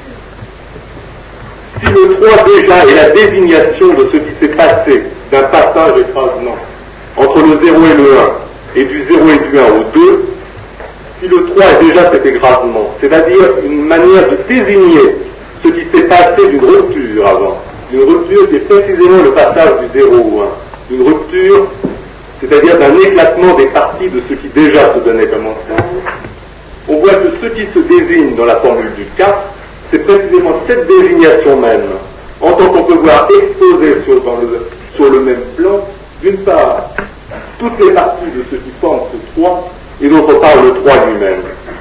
si le trois déjà est la désignation de ce qui s'est passé d'un passage écrasement entre le zéro et le un, et du zéro et du un au deux, si le trois est déjà cet écrasement, c'est-à-dire une manière de désigner ce qui s'est passé d'une rupture avant, d'une rupture qui est précisément le passage du zéro au un, d'une rupture, c'est-à-dire d'un éclatement des parties de ce qui déjà se donnait comme ensemble, on voit que ce qui se désigne dans la formule du quatre, c'est précisément cette désignation même, en tant qu'on peut voir exposée sur, dans le, sur le même plan, d'une part, toutes les parties de ce qui forme ce trois, et d'autre part, le trois lui-même.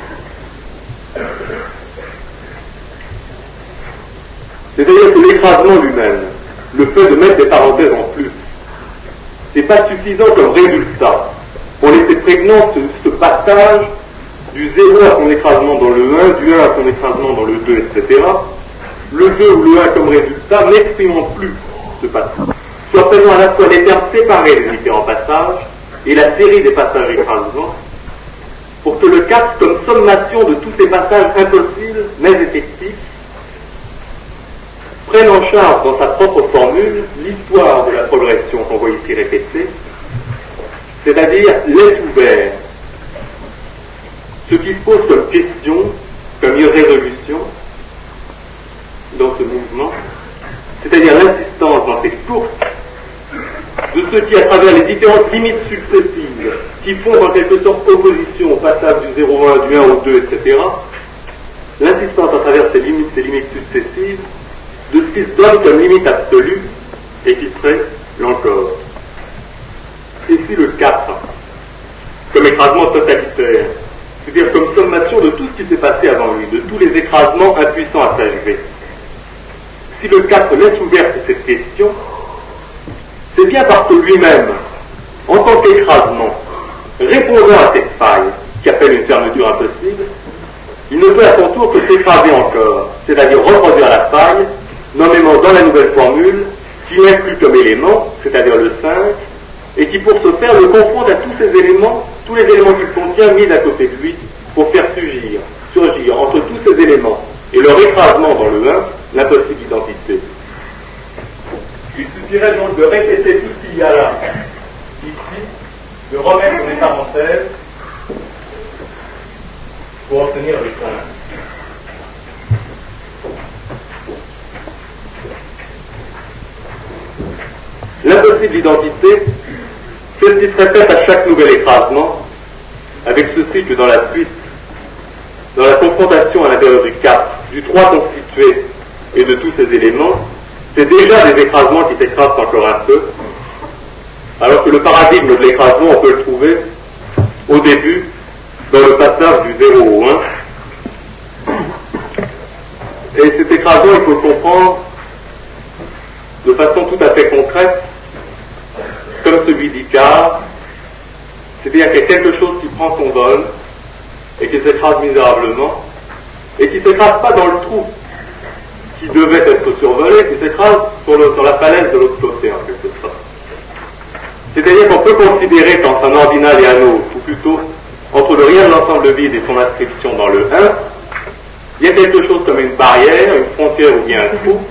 C'est-à-dire que l'écrasement lui-même, le fait de mettre des parenthèses en plus, n'est pas suffisant comme résultat pour laisser prégnant ce, ce passage du zéro à son écrasement dans le un, du un à son écrasement dans le deux, et cetera. Le deux ou le un comme résultat n'exprimant plus ce passage, soit prenant à la fois les termes séparés des différents passages et la série des passages écrasants, pour que le quatre, comme sommation de tous ces passages impossibles mais effectifs, prenne en charge dans sa propre formule l'histoire de la progression qu'on voit ici répétée, c'est-à-dire laisse ouvert ce qui se pose comme question, comme irrésolution dans ce mouvement, c'est-à-dire l'insistance dans ces courses de ce qui, à travers les différentes limites successives qui font en quelque sorte opposition au passage du zéro un, du un au deux, et cetera, l'insistance à travers ces limites, ces limites successives, de ce qui se donne comme limite absolue et qui serait l'encore. Ici le quatre, comme écrasement totalitaire, c'est-à-dire comme sommation de tout ce qui s'est passé avant lui, de tous les écrasements impuissants à s'achever. Si le quatre laisse ouverte cette question, c'est bien parce que lui-même, en tant qu'écrasement, répondant à cette faille qui appelle une fermeture impossible, il ne peut à son tour que s'écraser encore, c'est-à-dire reproduire la faille, nommément dans la nouvelle formule, qui inclut comme élément, c'est-à-dire le cinq, et qui pour ce faire le confronte à tous ces éléments, tous les éléments qu'il contient mis à côté de lui, pour faire surgir, surgir entre tous ces éléments et leur écrasement dans le un, l'impossible identité. Il suffirait donc de répéter tout ce qu'il y a là, ici, de remettre les parenthèses pour obtenir le cinq. L'impossible identité, c'est ce qui se répète à chaque nouvel écrasement, avec ceci que dans la suite, dans la confrontation à l'intérieur du quatre, du trois constitué et de tous ces éléments, c'est déjà des écrasements qui s'écrasent encore un peu, alors que le paradigme de l'écrasement, on peut le trouver au début, dans le passage du zéro au un. Et cet écrasement, il faut le comprendre de façon tout à fait concrète, comme celui d'Icare, c'est-à-dire qu'il y a quelque chose qui prend son vol, et que s'écrase misérablement, et qui ne s'écrase pas dans le trou qui devait être survolé, qui s'écrase sur, le, sur la falaise de l'autre côté, en quelque sorte. C'est-à-dire qu'on peut considérer qu'entre un ordinal et un autre, ou plutôt entre le rien de l'ensemble vide et son inscription dans le un, il y a quelque chose comme une barrière, une frontière ou bien un trou,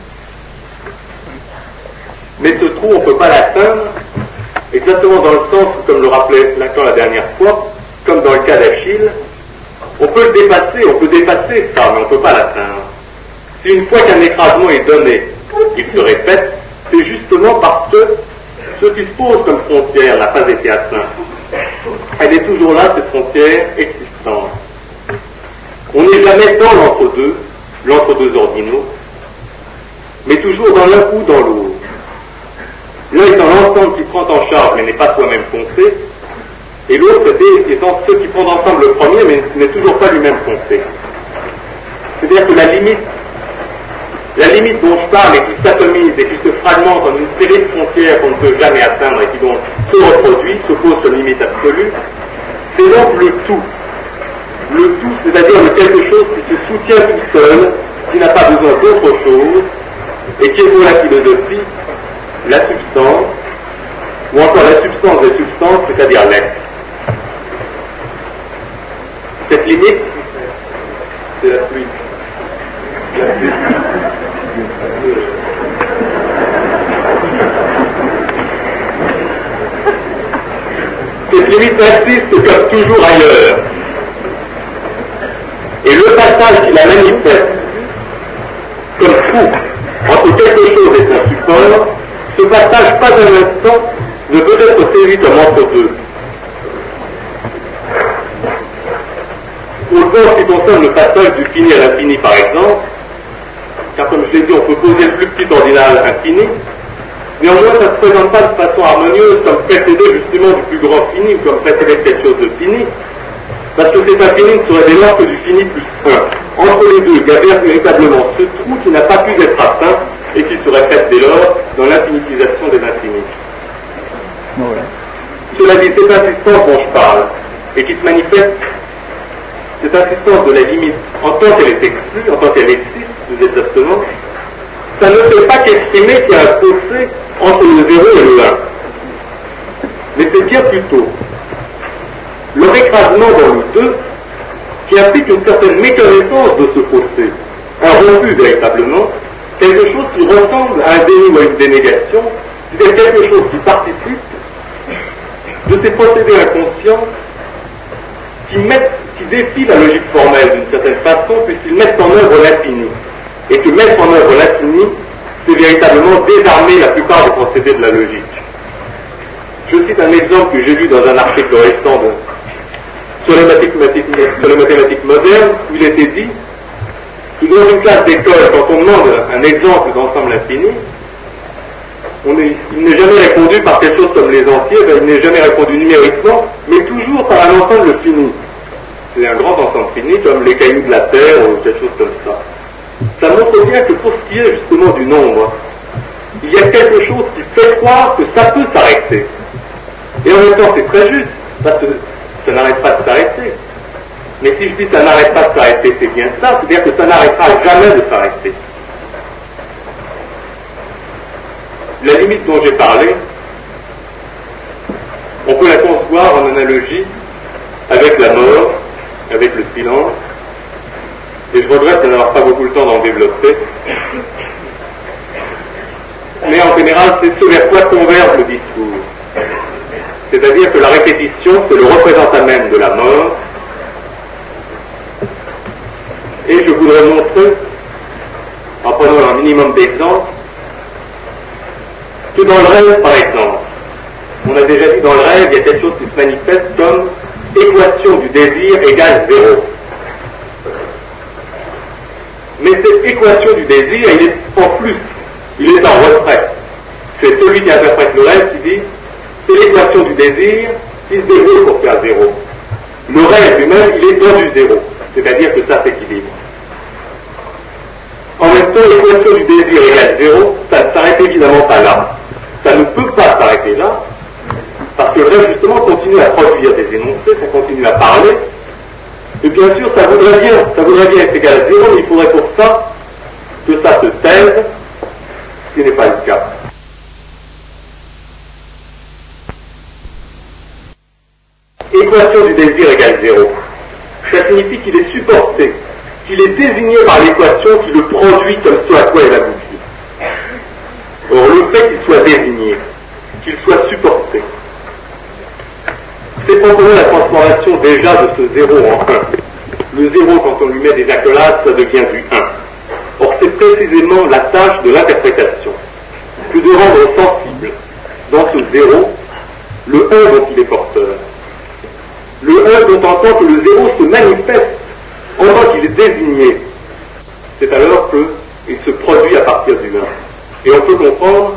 mais ce trou, on ne peut pas l'atteindre, exactement dans le sens, comme le rappelait Lacan la dernière fois, comme dans le cas d'Achille, on peut le dépasser, on peut dépasser ça, mais on ne peut pas l'atteindre. Si une fois qu'un écrasement est donné, il se répète, c'est justement parce que ce qui se pose comme frontière n'a pas été atteint. Elle est toujours là, cette frontière existante. On n'est jamais dans l'entre-deux, l'entre-deux ordinaux, mais toujours dans l'un ou dans l'autre. L'un étant l'ensemble qui prend en charge mais n'est pas soi-même foncé, et l'autre étant ceux qui prennent ensemble le premier mais n'est toujours pas lui-même foncé. C'est-à-dire que la limite, la limite dont je parle et qui s'atomise et qui se fragmente en une série de frontières qu'on ne peut jamais atteindre et qui donc se reproduit, se pose comme limite absolue, c'est donc le tout. Le tout, c'est-à-dire le quelque chose qui se soutient tout seul, qui n'a pas besoin d'autre chose, et qui est pour la philosophie la substance, ou encore la substance des substances, c'est-à-dire l'être. Cette limite, c'est la pluie. La pluie. Cette limite insiste comme toujours ailleurs. Et le passage qui la manifeste comme trou entre quelque chose et son support, ce passage, pas un instant, ne peut être saisi comme entre deux. Au fond, en ce qui concerne le passage du fini à l'infini, par exemple, car comme je l'ai dit, on peut poser le plus petit ordinal infini, néanmoins, ça ne se présente pas de façon harmonieuse comme précédé justement du plus grand fini, ou comme précédé de quelque chose de fini, parce que cet infini ne serait dès lors que du fini plus un. Entre les deux, il y a véritablement ce trou qui n'a pas pu être atteint, et qui se répète dès lors dans l'infinitisation des infinis. Voilà. Cela dit, cette insistance dont je parle, et qui se manifeste, cette insistance de la limite, en tant qu'elle est exclue, en tant qu'elle existe, plus exactement, ça ne fait pas qu'exprimer qu'il y a un fossé entre le zéro et le un. Mais c'est bien plutôt leur écrasement dans le deux qui implique une certaine méconnaissance de ce fossé, un refus véritablement, quelque chose qui ressemble à un déni ou à une dénégation, c'est-à-dire quelque chose qui participe de ces procédés inconscients qui, mettent, qui défient la logique formelle d'une certaine façon, puisqu'ils mettent en œuvre l'infini. Et que mettre en œuvre l'infini, c'est véritablement désarmer la plupart des procédés de la logique. Je cite un exemple que j'ai lu dans un article récent de, sur, les mathématiques, sur les mathématiques modernes, où il était dit que dans une classe d'école, quand on demande un exemple d'ensemble infini, on est, il n'est jamais répondu par quelque chose comme les entiers, ben il n'est jamais répondu numériquement, mais toujours par un ensemble fini. C'est un grand ensemble fini, comme les cailloux de la Terre ou quelque chose comme ça. Ça montre bien que pour ce qui est justement du nombre, il y a quelque chose qui fait croire que ça peut s'arrêter. Et en même temps, c'est très juste, parce que ça n'arrête pas de s'arrêter. Mais si je dis ça n'arrête pas de s'arrêter, c'est bien ça, c'est-à-dire que ça n'arrêtera jamais de s'arrêter. La limite dont j'ai parlé, on peut la concevoir en analogie avec la mort, avec le silence, et je regrette de n'avoir pas beaucoup le temps d'en développer. Mais en général, c'est ce vers quoi converge le discours. C'est-à-dire que la répétition, c'est le représentant même de la mort. Et je voudrais montrer, en prenant un minimum d'exemples, que dans le rêve, par exemple, on a déjà dit dans le rêve, il y a quelque chose qui se manifeste comme équation du désir égale zéro. Mais cette équation du désir, il est en plus, il est en retrait. C'est celui qui interprète le rêve qui dit, c'est l'équation du désir qui se déroule pour faire zéro. Le rêve lui-même, il est dans du zéro, c'est-à-dire que ça s'équilibre. En même temps, l'équation du désir égale zéro, ça ne s'arrête évidemment pas là. Ça ne peut pas s'arrêter là, parce que le rêve justement continue à produire des énoncés, ça continue à parler, Et bien sûr, ça voudrait bien, ça voudrait bien être égal à zéro, mais il faudrait pour ça que ça se taise, ce qui n'est pas le cas. Équation du désir égale zéro. Ça signifie qu'il est supporté, qu'il est désigné par l'équation qui le produit comme ce à quoi elle aboutit. Or, le fait qu'il soit désigné, qu'il soit supporté, c'est probablement la transformation déjà de ce zéro en un. Le zéro, quand on lui met des accolades, ça devient du un. Or, c'est précisément la tâche de l'interprétation, que de rendre sensible, dans ce zéro, le un dont il est porteur. Le un dont en tant que le zéro se manifeste, en tant qu'il est désigné. C'est alors qu'il se produit à partir du un. Et on peut comprendre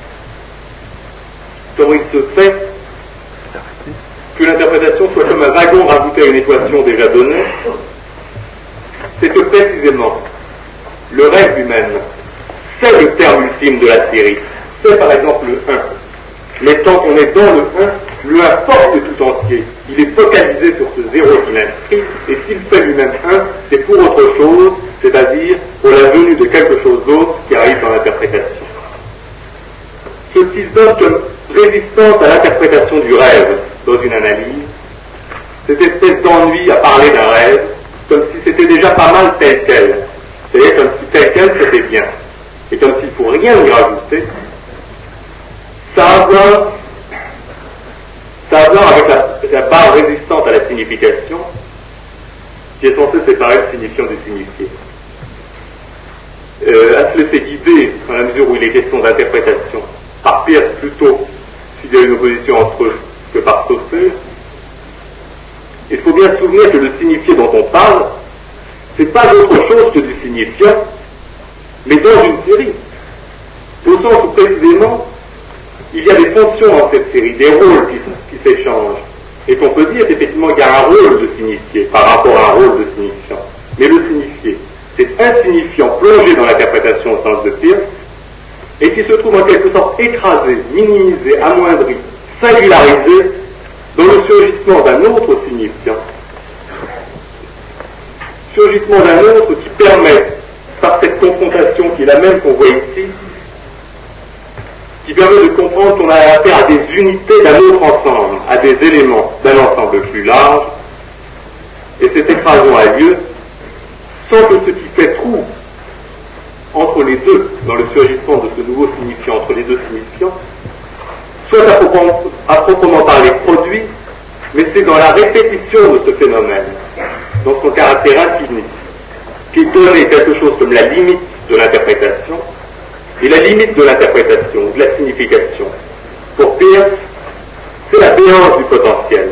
comment il se fait que l'interprétation soit comme un wagon rajouté à une équation déjà donnée. C'est que précisément, le rêve lui-même, c'est le terme ultime de la série. C'est par exemple le un. Mais tant qu'on est dans le un, le un porte tout entier. Il est focalisé sur ce zéro qu'il inscrit, et s'il fait lui-même un, c'est pour autre chose, c'est-à-dire pour la venue de quelque chose d'autre qui arrive dans l'interprétation. Ce qui se donne comme résistance à l'interprétation du rêve dans une analyse, cette espèce d'ennui à parler d'un rêve, comme si c'était déjà pas mal tel quel, c'est-à-dire comme si tel quel c'était bien, et comme s'il ne faut rien y rajouter, ça a à voir, ça a à voir avec la, la barre résistante à la signification, qui est censée séparer le signifiant du signifié. Euh, à se laisser guider, dans la mesure où il est question d'interprétation, par Peirce plutôt, s'il y a une opposition entre eux, que par Saussure, il faut bien se souvenir que le signifié dont on parle, c'est pas autre chose que du signifiant, mais dans une série. Au sens où précisément, il y a des fonctions dans cette série, des rôles qui, qui s'échangent, et qu'on peut dire qu'effectivement il y a un rôle de signifié par rapport à un rôle de signifiant. Mais le signifié, c'est un signifiant plongé dans l'interprétation au sens de Peirce, et qui se trouve en quelque sorte écrasé, minimisé, amoindri, singularisé dans le surgissement d'un autre signifiant. Surgissement d'un autre qui permet, par cette confrontation qui est la même qu'on voit ici, qui permet de comprendre qu'on a affaire à des unités d'un autre ensemble, à des éléments d'un ensemble plus large, et cet écrasement a lieu sans que ce qui fait trou entre les deux, dans le surgissement de ce nouveau signifiant, entre les deux signifiants, soit à proprement, à proprement parler produit, mais c'est dans la répétition de ce phénomène, dans son caractère infini, qui donne quelque chose comme la limite de l'interprétation, et la limite de l'interprétation, de la signification. Pour Peirce, c'est la béance du potentiel.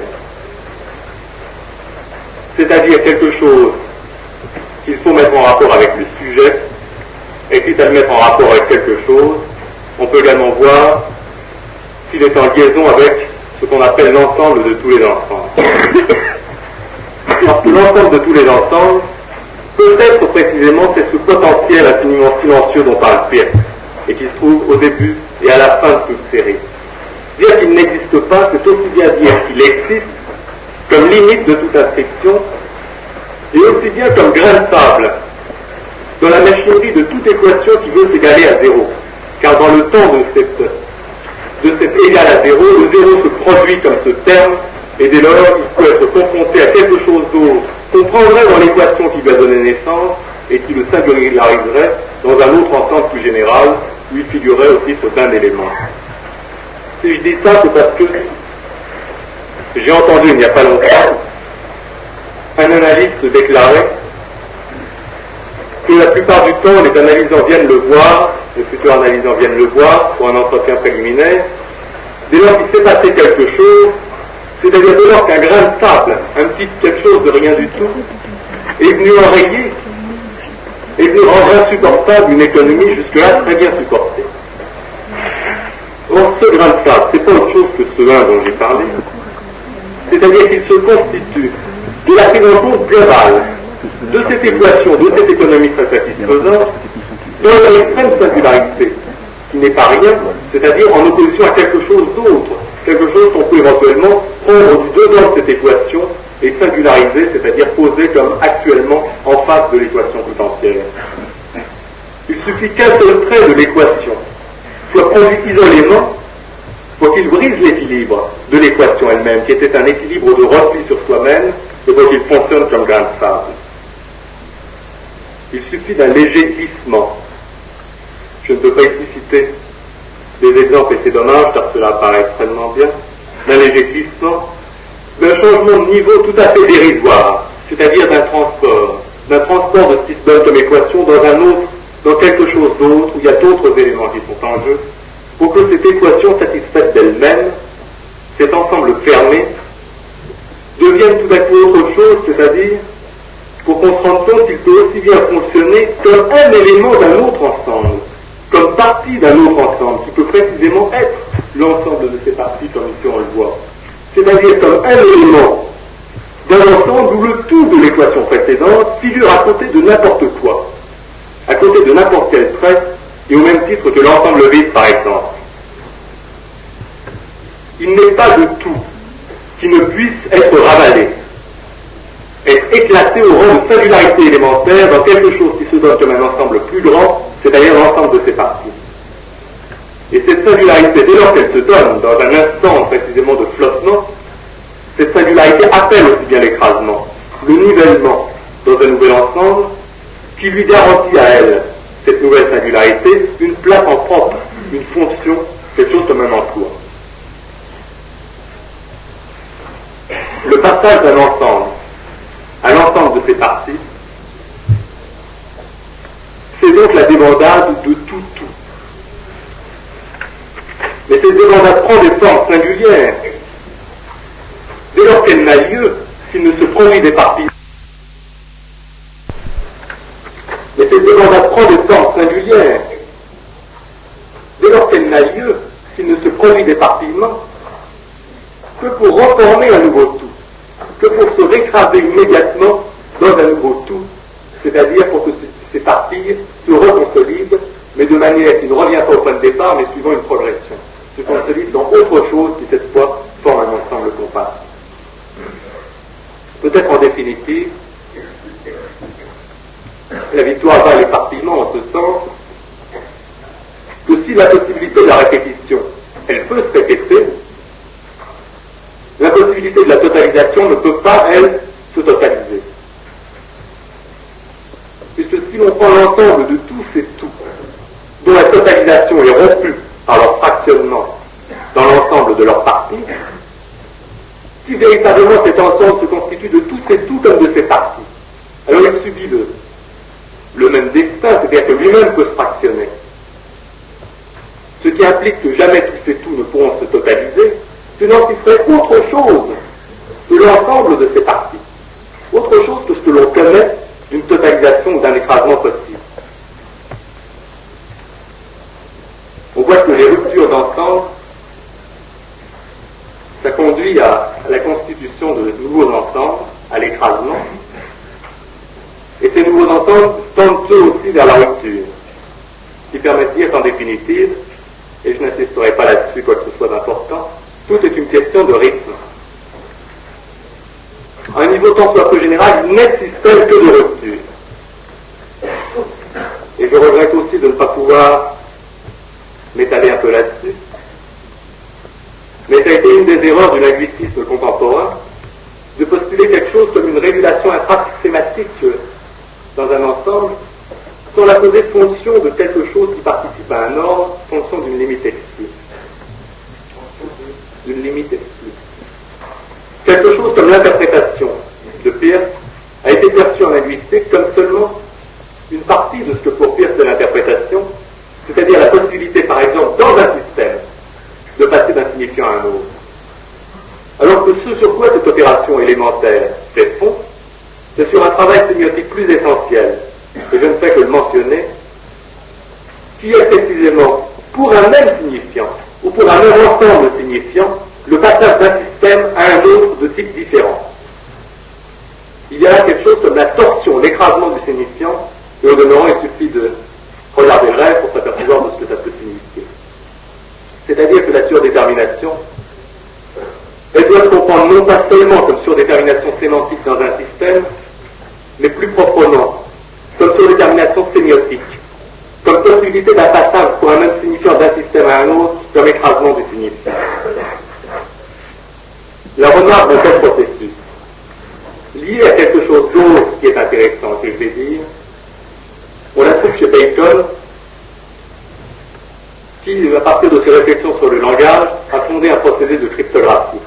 C'est-à-dire quelque chose qu'il faut mettre en rapport avec le sujet, et quitte à le mettre en rapport avec quelque chose, on peut également voir s'il est en liaison avec ce qu'on appelle l'ensemble de tous les ensembles. Parce que l'ensemble de tous les ensembles, peut-être précisément, c'est ce potentiel infiniment silencieux dont parle Peirce, et qui se trouve au début et à la fin de toute série. Dire qu'il n'existe pas, c'est aussi bien dire qu'il existe comme limite de toute inscription, et aussi bien comme grain de sable dans la machinerie de toute équation qui veut s'égaler à zéro. Car dans le temps de cette, de cet égal à zéro, le zéro se produit comme ce terme, et dès lors, il peut être confronté à quelque chose d'autre qu'on prendrait dans l'équation qui lui a donné naissance, et qui le singulariserait dans un autre ensemble plus général, où il figurerait au titre d'un élément. Si je dis ça, c'est parce que j'ai entendu il n'y a pas longtemps un analyste déclarer que la plupart du temps, les analysants viennent le voir, les futurs analysants viennent le voir pour un entretien préliminaire, dès lors qu'il s'est passé quelque chose, c'est-à-dire dès lors qu'un grain de sable, un petit quelque chose de rien du tout, est venu enrayer, est venu rendre insupportable une économie jusque-là très bien supportée. Or, ce grain de sable, c'est pas autre chose que ce un dont j'ai parlé, c'est-à-dire qu'il se constitue de la prise en compte globale de cette équation, de cette économie très satisfaisante, dans une extrême singularité, qui n'est pas rien, c'est-à-dire en opposition à quelque chose d'autre, quelque chose qu'on peut éventuellement prendre du dedans de cette équation est singularisé, c'est-à-dire posé comme actuellement en face de l'équation tout entière. Il suffit qu'un seul trait de l'équation soit produit isolément pour qu'il brise l'équilibre de l'équation elle-même, qui était un équilibre de repli sur soi-même, et pour qu'il fonctionne comme grain de sable. Il suffit d'un léger glissement. Je ne peux pas ici citer des exemples, et c'est dommage, car cela apparaît extrêmement bien, d'un léger glissement, d'un changement de niveau tout à fait dérisoire, c'est-à-dire d'un transport, d'un transport de ce qui se donne comme équation dans un autre, dans quelque chose d'autre, où il y a d'autres éléments qui sont en jeu, pour que cette équation satisfaite d'elle-même, cet ensemble fermé, devienne tout à coup autre chose, c'est-à-dire pour qu'on se rende compte qu'il peut aussi bien fonctionner comme un élément d'un autre ensemble, comme partie d'un autre ensemble, qui peut précisément être l'ensemble de ces parties, comme ici on le voit. C'est-à-dire comme un élément d'un ensemble où le tout de l'équation précédente figure à côté de n'importe quoi, à côté de n'importe quel trait, et au même titre que l'ensemble vide, par exemple. Il n'est pas de tout qui ne puisse être ravalé, être éclaté au rang de singularité élémentaire dans quelque chose qui se donne comme un ensemble plus grand, c'est-à-dire l'ensemble de ses parties. Et cette singularité, dès lors qu'elle se donne dans un instant précisément de flottement, cette singularité appelle aussi bien l'écrasement, le nivellement dans un nouvel ensemble, qui lui garantit à elle, cette nouvelle singularité, une place en propre, une fonction, quelque chose comme un emploi. Le passage d'un ensemble à l'ensemble de ses parties, c'est donc la débandade de tout tout. Mais cette débandade prend des formes singulières. Dès lors qu'elle n'a lieu, s'il ne se produit d'éparpillement. Mais cette débandade prend des formes singulières. Dès lors qu'elle n'a lieu, s'il ne se produit d'éparpillement, que pour reformer un nouveau tout, que pour se récraser immédiatement dans un nouveau tout, c'est-à-dire pour que ces parties se reconsolident, mais de manière qui ne revient pas au point de départ, mais suivant une progression, se consolident dans autre chose qui cette fois forme un ensemble compact. Peut-être en définitive, la victoire va à l'éparpillement en ce sens que si la possibilité de la répétition, elle peut se répéter, la possibilité de la totalisation ne peut pas, elle, se totaliser. Puisque si l'on prend l'ensemble de tous ces tout, dont la totalisation est rompue par leur fractionnement dans l'ensemble de leurs parties, si véritablement cet ensemble se constitue de tous ces tout comme de ces parties, alors il subit le, le même destin, c'est-à-dire que lui-même peut se fractionner. Ce qui implique que jamais tous ces tout ne pourront se totaliser, sinon il serait autre chose que l'ensemble de ces parties, autre chose que ce que l'on connaît d'une totalisation ou d'un écrasement possible. On voit que les ruptures d'ensemble, ça conduit à la constitution de nouveaux ensembles, à l'écrasement, et ces nouveaux ensembles tendent eux aussi vers la rupture, qui permet de dire qu'en définitive, et je n'insisterai pas là-dessus quoi que ce soit d'important, tout est une question de rythme. À un niveau tant soit peu général, il n'existe que de rupture. Et je regrette aussi de ne pas pouvoir m'étaler un peu là-dessus. Mais ça a été une des erreurs du linguistisme contemporain de postuler quelque chose comme une régulation intrasystématique dans un ensemble sans la poser fonction de quelque chose qui participe à un ordre, fonction d'une limite exclue. D'une limite exclue. Quelque chose comme l'interprétation de Peirce a été perçu en linguistique comme seulement une partie de ce que pour Peirce est l'interprétation, c'est-à-dire la possibilité, par exemple, dans un système, de passer d'un signifiant à un autre. Alors que ce sur quoi cette opération élémentaire fait fond, c'est sur un travail sémiotique plus essentiel, et je ne fais que le mentionner, qui est précisément, pour un même signifiant, ou pour un même ensemble signifiant, le passage d'un système à un autre de type différent. Il y a là quelque chose comme la torsion, l'écrasement du signifiant, et au demeurant, il suffit de regarder le rêve pour s'apercevoir de ce que ça peut signifier. C'est-à-dire que la surdétermination, elle doit se comprendre non pas seulement comme surdétermination sémantique dans un système, mais plus proprement, comme surdétermination sémiotique, comme possibilité d'un passage pour un même signifiant d'un système à un autre, comme écrasement du signifiant. La remarque d'un tel processus, lié à quelque chose d'autre qui est intéressant, que je vais dire, on la trouve chez Bacon, qui, à partir de ses réflexions sur le langage, a fondé un procédé de cryptographie.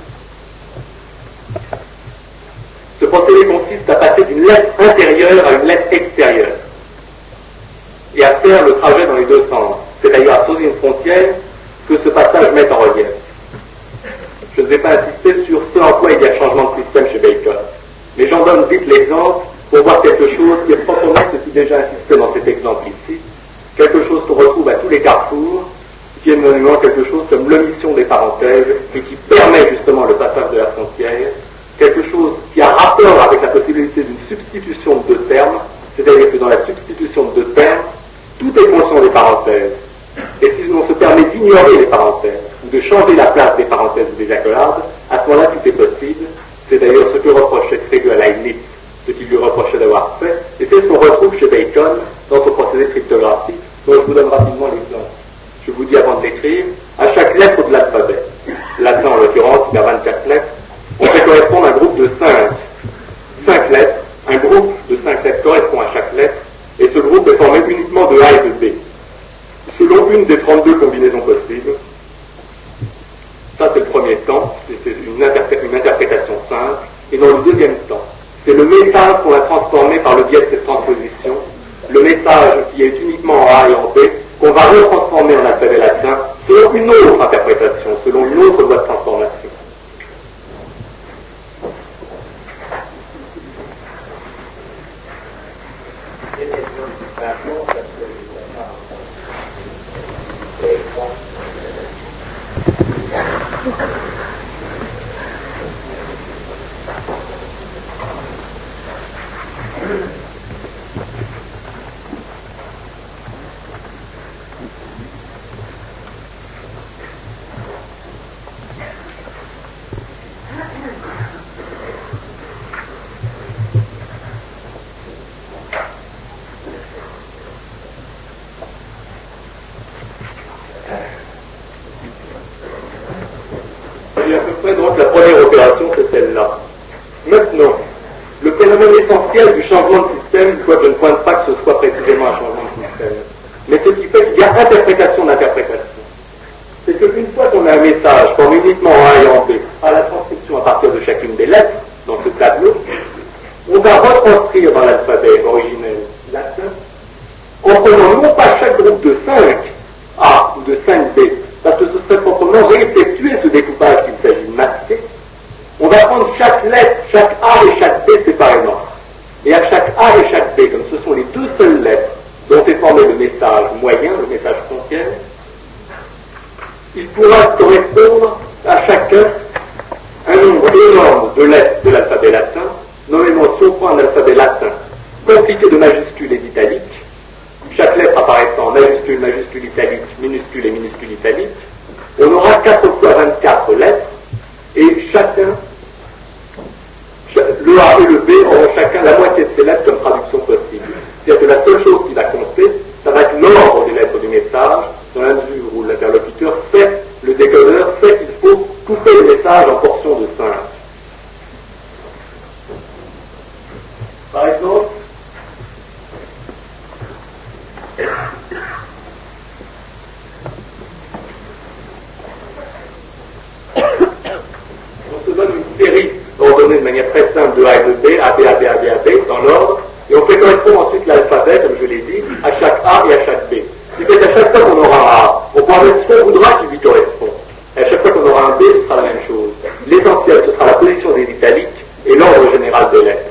Ce procédé consiste à passer d'une lettre intérieure à une lettre extérieure et à faire le trajet dans les deux sens, c'est-à-dire à poser une frontière que ce passage met en relief. Je ne vais pas insister sur ce en quoi il y a changement de système chez Bacon, mais j'en donne vite l'exemple pour voir quelque chose qui est proprement ce qui est déjà insisté dans cet exemple ici, quelque chose qu'on retrouve à tous les carrefours, qui est notamment quelque chose comme l'omission des parenthèses et qui permet justement le passage de la frontière, quelque chose qui a rapport avec la possibilité d'une substitution de deux termes, c'est-à-dire que dans la substitution de deux termes, tout est conscient des parenthèses. Et si l'on se permet d'ignorer les parenthèses, ou de changer la place des parenthèses ou des accolades, à ce moment-là, tout est possible. C'est d'ailleurs ce que reprochait Frege à Leibniz, ce qu'il lui reprochait d'avoir fait, et c'est ce qu'on retrouve chez Bacon dans son procédé de cryptographie, dont je vous donne rapidement l'exemple. Je vous dis avant de l'écrire, à chaque lettre de l'alphabet, latin en l'occurrence, il y a vingt-quatre lettres, on fait correspondre un groupe de cinq. cinq lettres, un groupe de cinq lettres correspond à chaque lettre, et ce groupe est formé uniquement de A et de B, selon une des trente-deux combinaisons possibles. Ça, c'est le premier temps, c'est une, interpré une interprétation simple. Et dans le deuxième temps, c'est le message qu'on a transformé par le biais de cette transposition, le message qui est uniquement en A et en B, qu'on va retransformer en alphabet latin selon une autre interprétation, selon une autre loi de transformation. Donc la première opération, c'est celle-là. Maintenant, le phénomène essentiel du changement de système, quoique je ne pointe pas que ce soit précisément un changement de système, mais ce qui fait qu'il y a interprétation d'interprétation, c'est qu'une fois qu'on a un message forme uniquement en A et en B, à la transcription à partir de chacune des lettres, dans ce tableau, on va retranscrire dans l'alphabet originel latin, en prenant non pas chaque groupe de cinq A ou de cinq B, parce que ce serait proprement réeffectuer ce découpage qu'il s'agit de masquer. On va prendre chaque lettre, chaque A et chaque B séparément. Et à chaque A et chaque B, comme ce sont les deux seules lettres dont est formé le message moyen, le message frontière, il pourra correspondre à chacun un nombre énorme de lettres de l'alphabet latin, nommément si on prend un alphabet latin compliqué de majuscules et d'italiques, chaque lettre apparaissant en majuscule, majuscule, italique, minuscule et minuscule italique, on aura quatre fois vingt-quatre lettres, et chacun, le A et le B auront chacun la moitié de ces lettres comme traduction possible. C'est-à-dire que la seule chose qui va compter, ça va être l'ordre des lettres du message, dans la mesure où l'interlocuteur fait, le décodeur fait qu'il faut couper le message en portions de cinq. Par exemple, on se donne une série ordonnée de manière très simple de A et de B, A, B, A, B, A, B, A, B, dans l'ordre, et on fait correspondre ensuite l'alphabet, comme je l'ai dit, à chaque A et à chaque B. Ce qui fait qu'à chaque fois qu'on aura un A, on pourra mettre ce qu'on voudra qui lui correspond. Et à chaque fois qu'on aura un B, ce sera la même chose. L'essentiel, ce sera la position des italiques et l'ordre général des lettres.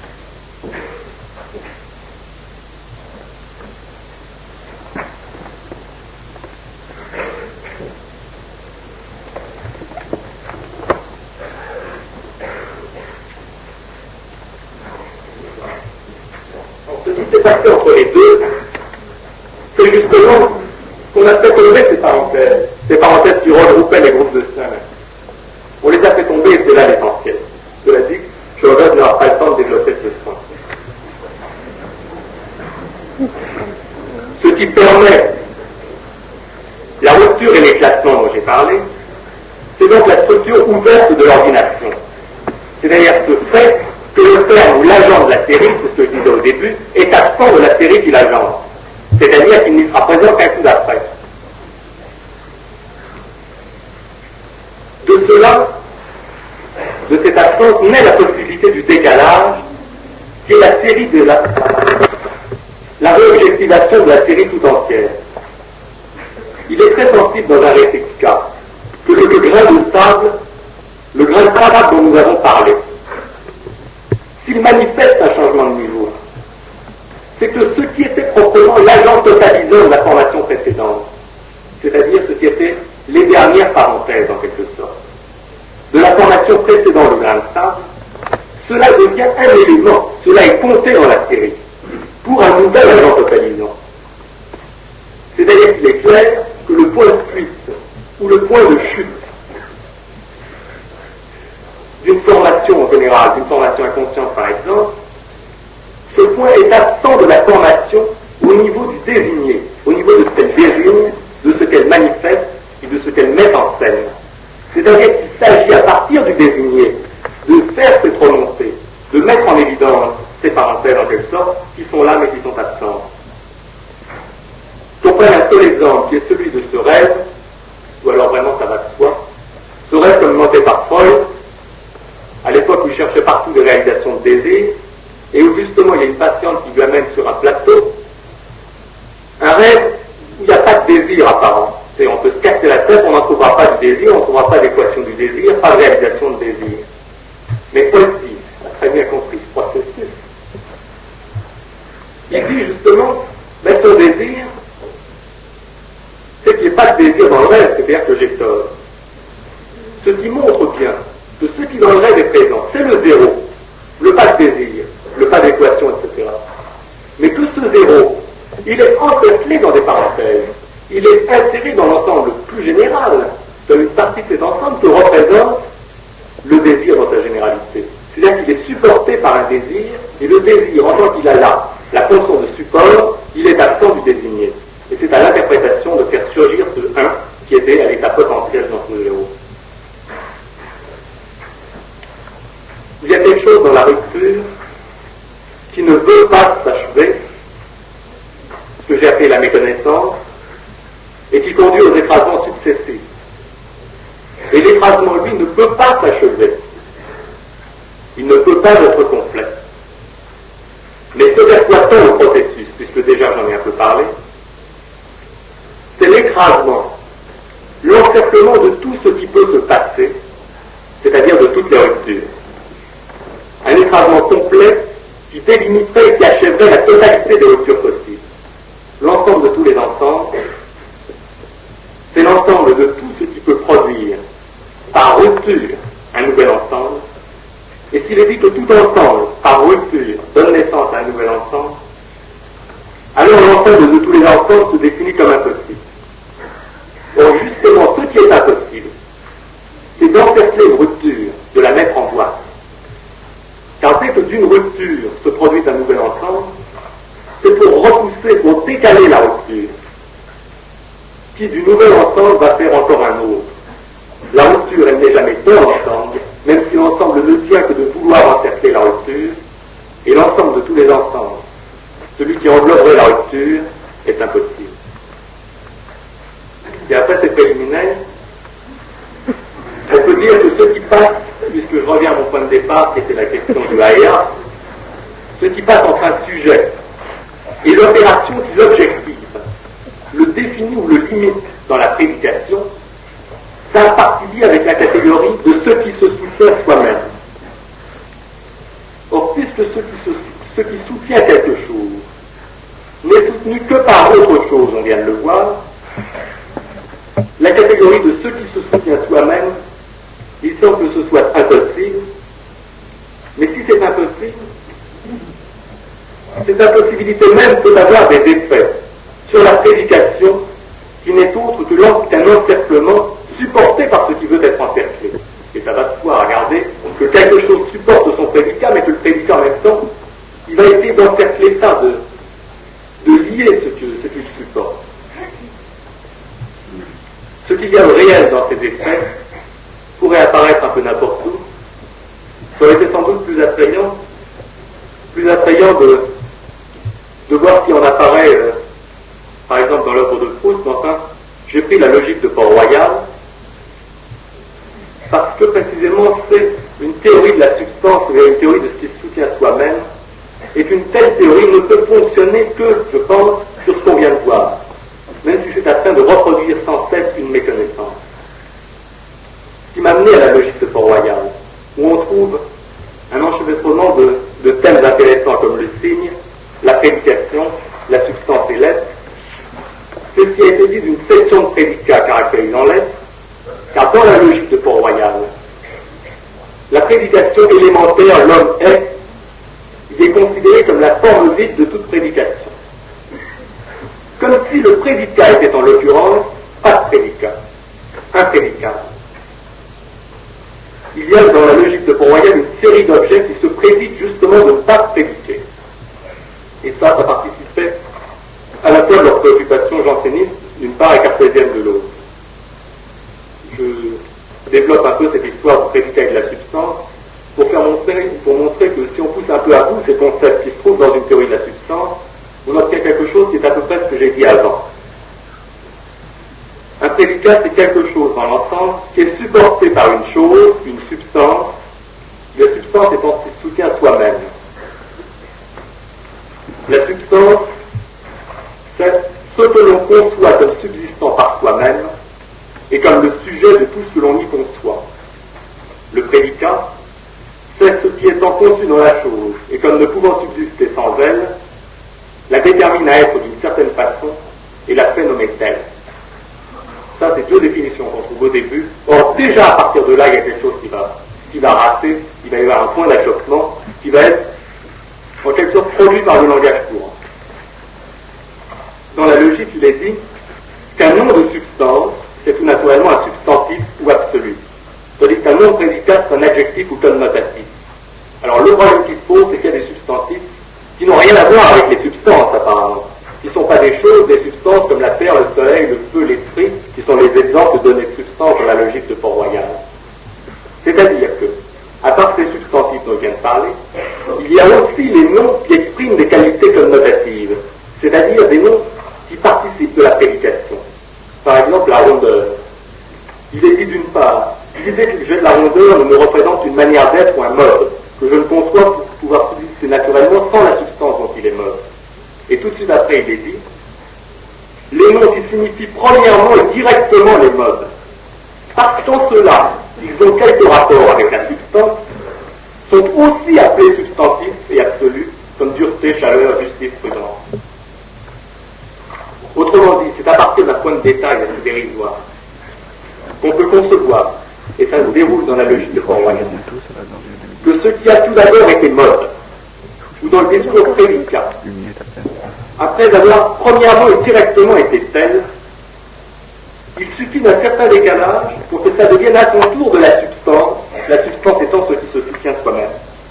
Passé entre les deux, c'est justement ce qu'on a fait tomber ces parenthèses, ces parenthèses qui regroupaient les groupes de cinq. On les a fait tomber et c'est là l'essentiel. Cela dit, je regrette de n'avoir pas le temps de développer ce point. Ce qui permet la rupture et l'éclatement dont j'ai parlé, c'est donc la structure ouverte de l'ordination. C'est-à-dire ce fait que le terme ou l'agent de la série, c'est ce que je disais au début, est absent de la série qui l'agence. C'est-à-dire qu'il n'y sera présent qu'un coup d'après. De cela, de cette absence, naît la possibilité du décalage, qui est la série de la, la réobjectivation de la série tout entière. Il est très sensible dans un réplica que le, le grain de sable, le grain de sable dont nous avons parlé, s'il manifeste un changement de niveau, c'est que ce qui était proprement l'agent totalisant de la formation précédente, c'est-à-dire ce qui était les dernières parenthèses en quelque sorte, de la formation précédente du grain de sable, cela devient un élément, cela est compté dans la série, pour un nouvel agent totalisant. C'est-à-dire qu'il est clair que le point de fuite, ou le point de chute, d'une formation en général, d'une formation inconsciente par exemple, ce point est absent de la formation au niveau du désigné, au niveau de ce qu'elle désigne, de ce qu'elle manifeste et de ce qu'elle met en scène. C'est-à-dire qu'il s'agit à partir du désigné de faire cette remontée, de mettre en évidence ces parenthèses en quelque sorte, qui sont là mais qui sont absentes. On prend un seul exemple qui est celui de ce rêve, ou alors vraiment ça va de soi, ce rêve comme monté par Freud, à l'époque où il cherchait partout des réalisations de désir, et où justement il y a une patiente qui lui amène sur un plateau, un rêve où il n'y a pas de désir apparent. C'est, on peut se casser la tête, on n'en trouvera pas du désir, on ne trouvera pas d'équation du désir, pas de réalisation de désir. Mais Paul-Steve a très bien compris ce processus. Il dit justement, mais son désir, c'est qu'il n'y ait pas de désir dans le rêve, c'est-à-dire que j'ai tort. Ce qui montre bien que ce qui dans le rêve est présent, c'est le zéro, le pas de désir, le pas d'équation, et cetera. Mais tout ce zéro, il est encerclé dans des parenthèses. Il est inséré dans l'ensemble plus général, dans une partie de cet ensemble que représente le désir dans sa généralité. C'est-à-dire qu'il est supporté par un désir, et le désir, en tant qu'il a là la fonction de support, il est absent du désigné. Et c'est à l'interprétation de faire surgir ce un qui était à l'état potentiel dans ce numéro. Il y a quelque chose dans la rupture qui ne veut pas s'achever, ce que j'ai appelé la méconnaissance, et qui conduit aux écrasements successifs. Et l'écrasement, lui, ne peut pas s'achever. Il ne peut pas être complet. Mais ce vers quoi tend le processus, puisque déjà j'en ai un peu parlé, c'est l'écrasement, l'encerclement de tout ce qui peut se passer, c'est-à-dire de toutes les ruptures. Un écrasement complet qui délimiterait et qui achèverait la totalité des ruptures possibles. L'ensemble de tous les ensembles, c'est l'ensemble de tout ce qui peut produire par rupture un nouvel ensemble. Et s'il est dit que tout ensemble, par rupture, donne naissance à un nouvel ensemble, alors l'ensemble de tous les ensembles se définit comme impossible. Or justement, ce qui est impossible, c'est d'encercler une rupture, de la mettre en boîte. Car dès que d'une rupture se produit un nouvel ensemble, c'est pour repousser, pour décaler la rupture, qui du nouvel ensemble va faire encore un autre. La rupture, elle n'est jamais dans l'ensemble, même si l'ensemble ne tient que de vouloir encercler la rupture, et l'ensemble de tous les ensembles, celui qui engloberait la rupture, est impossible. Et après ces préliminaires, on peut dire que ce qui passe, puisque je reviens à mon point de départ, qui était la question du Haïa, ce qui passe entre un sujet et l'opération qui l'objective, le définit ou le limite dans la prédication, ça a partie liée avec la catégorie de ceux qui se soutient soi-même. Or, puisque ce qui, se, ce qui soutient quelque chose n'est soutenu que par autre chose, on vient de le voir, la catégorie de ceux qui se soutient soi-même, il semble que ce soit impossible, mais si c'est impossible, cette impossibilité même peut avoir des effets sur la prédication qui n'est autre que qu'un encerclement supporté par ce qui veut être encerclé. Et ça va quelque chose supporte son prédicat, mais que le prédicat en même temps, il va essayer d'encercler ça, de, de lier ce qu'il ce qu'il supporte. Ce qu'il y a de réel dans ces effets pourrait apparaître un peu n'importe où. Ça aurait été sans doute plus attrayant, plus attrayant de, de voir qui en apparaît, euh, par exemple dans l'œuvre de Proust, mais enfin, j'ai pris la logique de Port-Royal, parce que précisément c'est une théorie de la substance, une théorie de ce qui se soutient soi-même, et qu'une telle théorie ne peut fonctionner que, je pense, sur ce qu'on vient de voir, même si c'est afin de reproduire sans cesse une méconnaissance. Ce qui m'a amené à la logique de Port-Royal, où on trouve un enchevêtrement de, de thèmes intéressants comme le signe, la prédication, la substance et l'être. C'est ce qui a été dit d'une section de prédicat caractérisant l'être, car dans la logique de Port-Royal, la prédication élémentaire, l'homme est, il est considéré comme la forme vide de toute prédication. Comme si le prédicat était en l'occurrence pas de prédicat, imprédicable. Il y a dans la logique de Port-Royal une série d'objets qui se préditent justement de ne pas prédiquer. Et ça, ça participait à la fois de leur préoccupation janséniste, d'une part, et cartésienne de l'autre. Je développe un peu cette histoire du prédicat et de la substance pour faire montrer, pour montrer que si on pousse un peu à bout ces concepts qui se trouvent dans une théorie de la substance, on obtient quelque chose qui est à peu près ce que j'ai dit avant. Un prédicat, c'est quelque chose dans l'ensemble qui est supporté par une chose, une substance, la substance étant ce soutien à soi-même. La substance, c'est ce que l'on conçoit comme subsistant par soi-même et comme le sujet de tout ce que l'on y conçoit. Le prédicat, c'est ce qui étant conçu dans la chose et comme ne pouvant subsister sans elle, la détermine à être d'une certaine façon et la fait nommer telle. Ça, c'est deux définitions qu'on trouve au début. Or, déjà à partir de là, il y a quelque chose qui va, qui va rater, il va y avoir un point d'achoppement qui va être en quelque sorte produit par le langage courant. Dans la logique, il est dit qu'un nom de substance, c'est tout naturellement un substantif ou absolu. C'est-à-dire qu'un nom de prédicat, c'est un adjectif ou connotatif. Alors, le problème qui se pose, c'est qu'il y a des substantifs qui n'ont rien à voir avec les substances, apparemment. Qui ne sont pas des choses, des substances comme la terre, le soleil, le feu, l'esprit, qui sont les exemples donnés de substances dans la logique de Port-Royal. C'est-à-dire que, à part ces substantifs dont je viens de parler, il y a aussi les noms qui expriment des qualités connotatives, c'est-à-dire des noms qui participent de la prédication. Par exemple, la rondeur. Il est dit d'une part, l'idée que j'ai de la rondeur me représente une manière d'être ou un mode, que je ne conçois pour pouvoir subsister naturellement sans la substance dont il est mode. Et tout de suite après, il est dit, les noms qui signifient premièrement et directement les modes, parce qu'en cela, ils ont quelques rapports avec la substance, sont aussi appelés substantifs et absolus, comme dureté, chaleur, justice, prudence. Autrement dit, c'est à partir d'un point de détail assez dérisoire qu'on peut concevoir, et ça se déroule dans la logique de Port-Royal, que ce qui a tout d'abord été mode, ou dans le discours prédicat, après avoir premièrement et directement été tel, il suffit d'un certain décalage pour que ça devienne à son tour de la substance, la substance étant ce qui se soutient soi-même.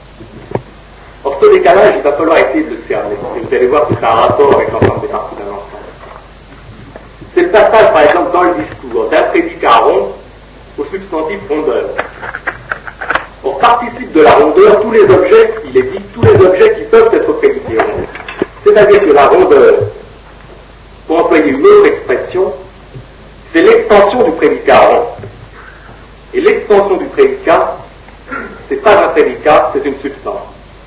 Or, ce décalage, il va falloir essayer de le cerner, et vous allez voir que ça a un rapport avec l'ensemble des parties d'un ensemble. C'est le passage, par exemple, dans le discours d'un prédicat rond au substantif rondeur. On participe de la rondeur tous les objets, il est dit, tous les objets qui peuvent être prédiqués ronds. C'est-à-dire que la rondeur, pour employer une autre expression, c'est l'extension du prédicat rond. Et l'extension du prédicat, c'est pas un prédicat, c'est une substance.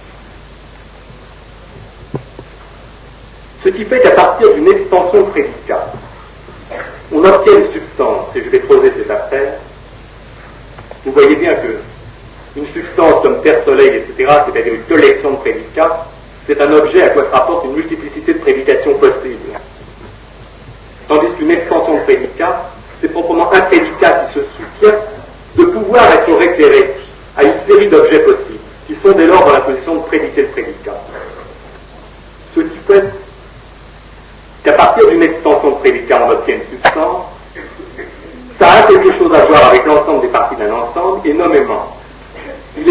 Ce qui fait qu'à partir d'une extension de prédicat, on obtient une substance, et je vais creuser cette affaire. Vous voyez bien que une substance comme terre, soleil, et cetera, c'est-à-dire une collection de prédicats, c'est un objet à quoi se rapporte une multiplicité de prédications possibles. Tandis qu'une extension de prédicat, c'est proprement un prédicat qui se soutient de pouvoir être référé à une série d'objets possibles, qui sont dès lors dans la position de prédiquer le prédicat. Ce qui fait qu'à partir d'une extension de prédicat, on obtient une substance, ça a quelque chose à voir avec l'ensemble des parties d'un ensemble, et nommément, il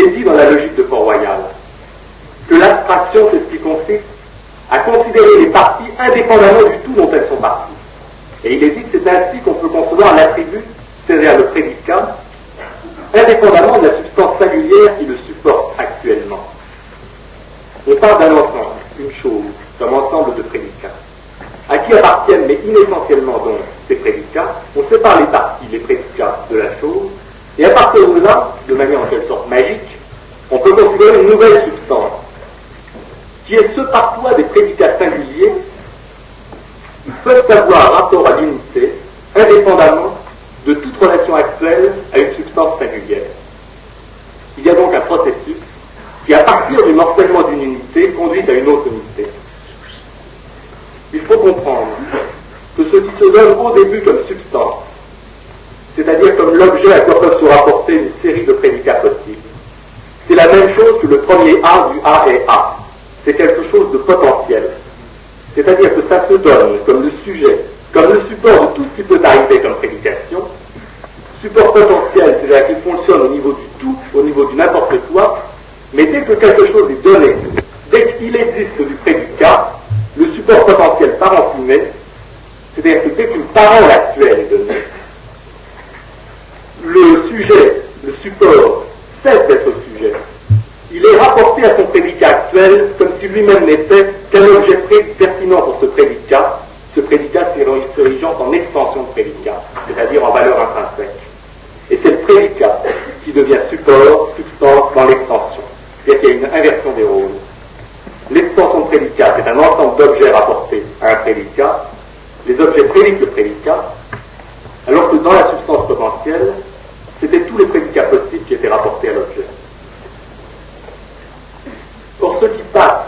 est dit dans la logique de Port-Royal que l'abstraction, c'est ce qui consiste à considérer les parties indépendamment du tout dont elles sont parties. Et il est dit que c'est ainsi qu'on peut concevoir l'attribut, c'est-à-dire le prédicat, indépendamment de la substance singulière qui le supporte actuellement. On parle d'un ensemble, une chose, d'un ensemble de prédicats, à qui appartiennent, mais inessentiellement donc, ces prédicats. On sépare les parties, les prédicats de la chose, et à partir de là, de manière en quelque sorte magique, on peut considérer une nouvelle substance, qui est ce par quoi des prédicats singuliers peuvent avoir un rapport à l'unité, indépendamment de toute relation actuelle à une substance singulière. Il y a donc un processus qui, à partir du morcellement d'une unité, conduit à une autre unité. Il faut comprendre que ce qui se donne au début comme substance, c'est-à-dire comme l'objet à quoi peuvent se rapporter une série de prédicats possibles, c'est la même chose que le premier A du A est A. C'est quelque chose de potentiel. C'est-à-dire que ça se donne comme le sujet, comme le support de tout ce qui peut arriver comme prédication. Support potentiel, c'est-à-dire qu'il fonctionne au niveau du tout, au niveau du n'importe quoi, mais dès que quelque chose est donné, dès qu'il existe du prédicat, le support potentiel part en fumée, c'est-à-dire que dès qu'une parole actuelle est donnée, le sujet, le support, cesse d'être sujet. Il est rapporté à son prédicat actuel comme si lui-même n'était qu'un objet pertinent pour ce prédicat, ce prédicat s'érigeant en extension de prédicat, c'est-à-dire en valeur intrinsèque. Et c'est le prédicat qui devient support, substance dans l'extension. C'est-à-dire qu'il y a une inversion des rôles. L'extension de prédicat, c'est un ensemble d'objets rapportés à un prédicat. Les objets prédiquent le prédicat, alors que dans la substance potentielle, c'était tous les prédicats possibles qui étaient rapportés à l'objet. Or, ce qui passe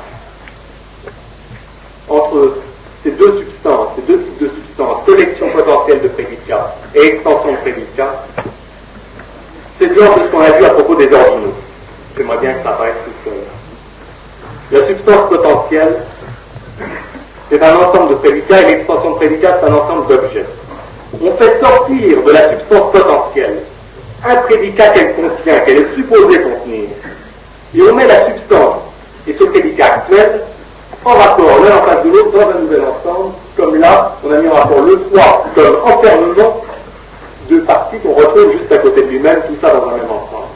entre ces deux substances, ces deux types de substances, collection potentielle de prédicats et extension de prédicats, c'est de l'ordre de ce qu'on a vu à propos des ordinaux. J'aimerais bien que ça apparaisse tout seul. La substance potentielle, c'est un ensemble de prédicats et l'extension de prédicats, c'est un ensemble d'objets. On fait sortir de la substance potentielle un prédicat qu'elle contient, qu'elle est supposée contenir, et on met la substance et ce prédicat actuel en rapport l'un en face de l'autre dans un nouvel ensemble, comme là, on a mis en rapport le trois comme enfermement de parties qu'on retrouve juste à côté de lui-même, tout ça dans un même ensemble.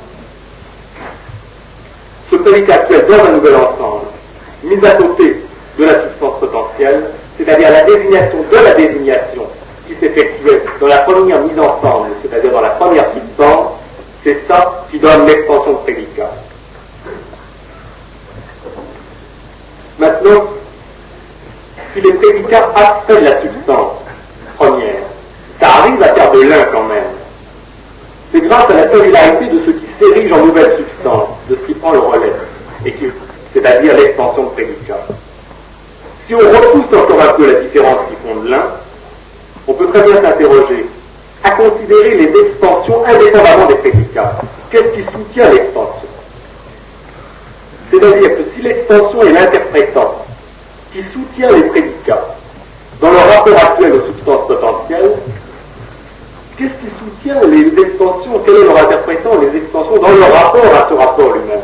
Ce prédicat actuel dans un nouvel ensemble, mis à côté de la substance potentielle, c'est-à-dire la désignation de la désignation qui s'effectuait dans la première mise ensemble, c'est-à-dire dans la première substance, c'est ça qui donne l'extension de prédicat. Maintenant, si les prédicats abstraient de la substance première, ça arrive à faire de l'un quand même. C'est grâce à la singularité de ce qui s'érige en nouvelle substance, de ce qui prend le relais, et qui, c'est-à-dire l'extension de prédicat. Si on repousse encore un peu la différence qui fonde l'un, on peut très bien s'interroger à considérer les extensions indépendamment des prédicats. Qu'est-ce qui soutient l'extension? C'est-à-dire que si l'extension est l'interprétant qui soutient les prédicats dans leur rapport actuel aux substances potentielles, qu'est-ce qui soutient les extensions? Quel est leur interprétant? Les extensions dans leur rapport à ce rapport lui-même.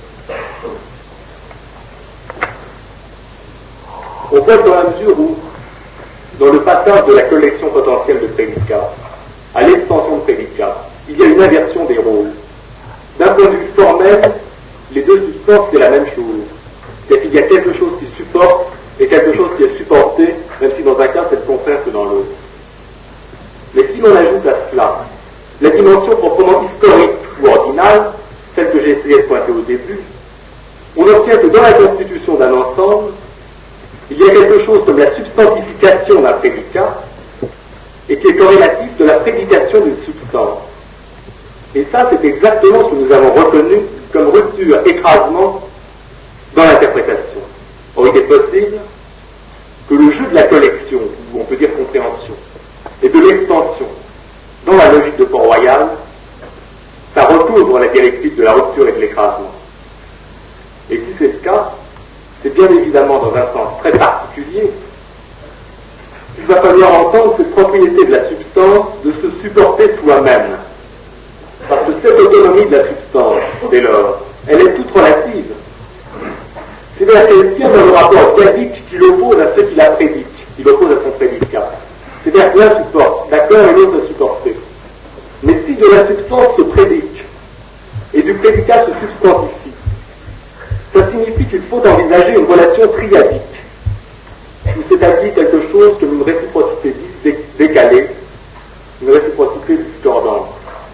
On voit dans la mesure où, dans le passage de la collection potentielle de prédicats à l'extension de prédicats, il y a une inversion des rôles. D'un point de vue formel, les deux substances, c'est la même chose. C'est-à-dire qu'il y a quelque chose qui supporte et quelque chose qui est supporté, même si dans un cas c'est le contraire que dans l'autre. Mais si l'on ajoute à cela la dimension proprement historique ou ordinale, celle que j'ai essayé de pointer au début, on obtient que dans la constitution d'un ensemble, il y a quelque chose comme la substantification d'un prédicat et qui est corrélatif de la prédication d'une substance. Et ça, c'est exactement ce que nous avons reconnu comme rupture, écrasement dans l'interprétation. Or, il est possible que le jeu de la collection, ou on peut dire compréhension, et de l'extension, dans la logique de Port-Royal, ça recouvre la dialectique de la rupture et de l'écrasement. Et si c'est le cas, c'est bien évidemment dans un sens très particulier qu'il va falloir entendre cette propriété de la substance de se supporter soi-même. Parce que cette autonomie de la substance dès lors. Elle est toute relative. C'est-à-dire qu'elle tient dans le rapport diadique qui l'oppose à ceux qui la prédiquent, qui l'oppose à son prédicat. C'est-à-dire que l'un supporte, d'accord, et l'autre est supporté. Mais si de la substance se prédique, et du prédicat se substantifie, ça signifie qu'il faut envisager une relation triadique, où c'est-à-dire quelque chose comme une réciprocité décalée, une réciprocité discordante.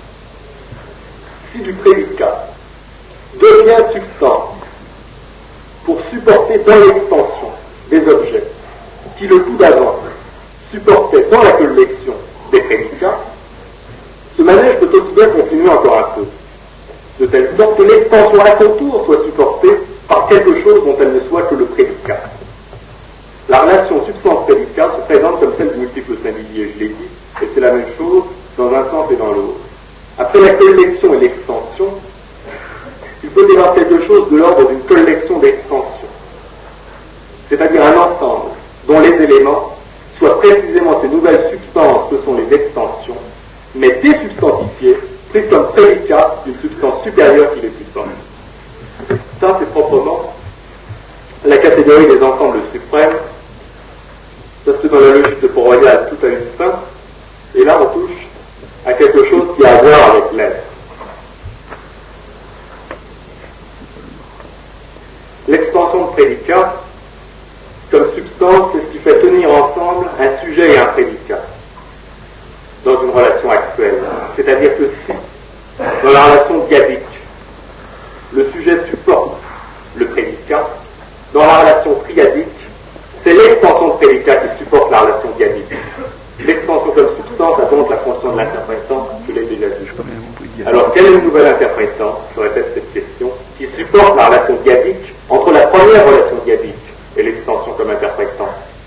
Si du prédicat devient substance pour supporter dans l'extension des objets qui le coup d'avant supportaient dans la collection des prédicats, ce manège peut aussi bien continuer encore un peu, de telle sorte que l'extension à son tour soit supportée par quelque chose dont elle ne soit que le prédicat. La relation substance-prédicat se présente comme celle du multiple singulier, je l'ai dit, et c'est la même chose dans un sens et dans l'autre. Après la collection et l'extension, il peut y avoir quelque chose de l'ordre d'une collection d'extension, c'est-à-dire un ensemble dont les éléments soient précisément ces nouvelles substances que sont les extensions, mais désubstantifiées, prises comme prédicat d'une substance supérieure qui les substance. Ça, c'est proprement la catégorie des ensembles suprêmes, parce que dans la logique de Port-Royal, tout a une fin, et là, on touche à quelque chose qui a à voir avec l'être. L'extension de prédicat, comme substance, c'est ce qui fait tenir ensemble un sujet et un prédicat dans une relation actuelle. C'est-à-dire que si, dans la relation diadique, le sujet supporte le prédicat, dans la relation triadique, c'est l'extension de prédicat qui supporte la relation diadique. L'extension comme substance a donc la fonction de l'interprétant, je l'ai déjà dit. Alors, quelle est le nouvel interprétant, je répète cette question, qui supporte la relation diadique entre la première relation diadique et l'extension comme interprétant?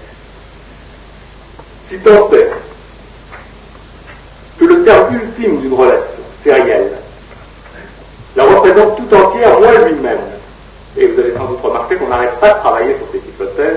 Si tant est que le terme ultime d'une relation sérielle la représente tout entière, moins lui-même, et vous avez sans doute remarqué qu'on n'arrête pas de travailler sur cette hypothèse,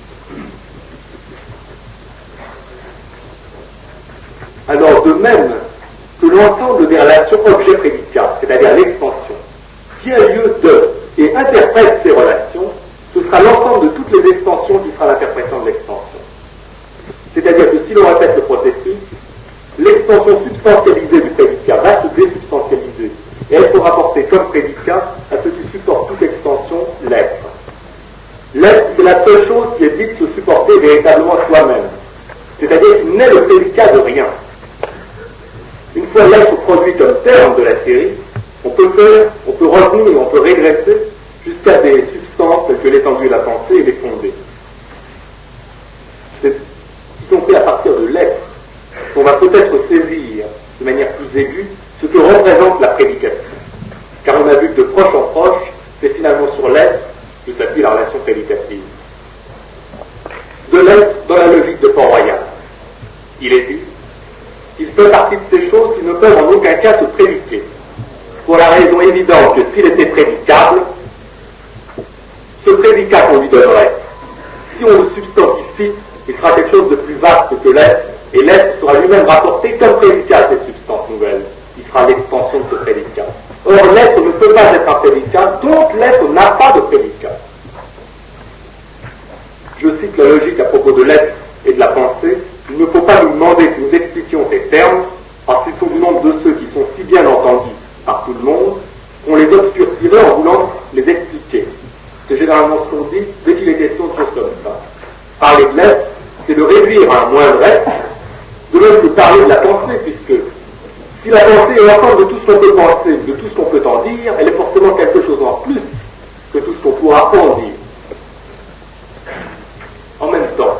alors de même que l'ensemble des relations objet-prédicat, c'est-à-dire l'extension, tient lieu de et interprète ces relations, ce sera l'ensemble de toutes les extensions qui sera l'interprétant de l'extension. C'est-à-dire que si l'on répète le processus, l'extension substantialisée du prédicat va se désubstantialiser et elle sera rapportée comme prédicat à ce qui supporte toute extension, l'être. L'être, c'est la seule chose qui est dite se supporter véritablement soi-même. C'est-à-dire qu'il n'est le prédicat de rien. Une fois l'être produit comme terme de la série, on peut faire, on peut revenir, on peut régresser jusqu'à des substances telles que l'étendue de la pensée et les fondées. C'est y compris à partir de l'être qu'on va peut-être saisir de manière plus aiguë ce que représente la prédication. Car on a vu que de proche en proche, c'est finalement sur l'être que s'appuie la relation prédicative. De l'être dans la logique de Port-Royal. Il est dit qu'il fait partie de ces choses qui ne peuvent en aucun cas se prédiquer. Pour la raison évidente que s'il était prédicable, ce prédicat qu'on lui donnerait, si on le substantifie, il sera quelque chose de plus vaste que l'être, et l'être sera lui-même rapporté comme prédicat à cette substance nouvelle. Il sera l'extension de ce prédicat. Or, l'être ne peut pas être un prédicat, donc l'être n'a pas de prédicat. Je cite la logique à propos de l'être et de la pensée. Il ne faut pas nous demander que nous expliquions ces termes, parce qu'ils sont du nombre de ceux qui sont si bien entendus par tout le monde, qu'on les obscurcirait en voulant les expliquer. C'est généralement ce qu'on dit dès qu'il est question de choses comme ça. Parler de l'être, c'est de réduire à un moindre être, de même que parler de la pensée, puisque si la pensée est l'ensemble de tout ce qu'on peut penser, de tout ce qu'on peut en dire, elle est forcément quelque chose en plus que tout ce qu'on pourra en dire. En même temps,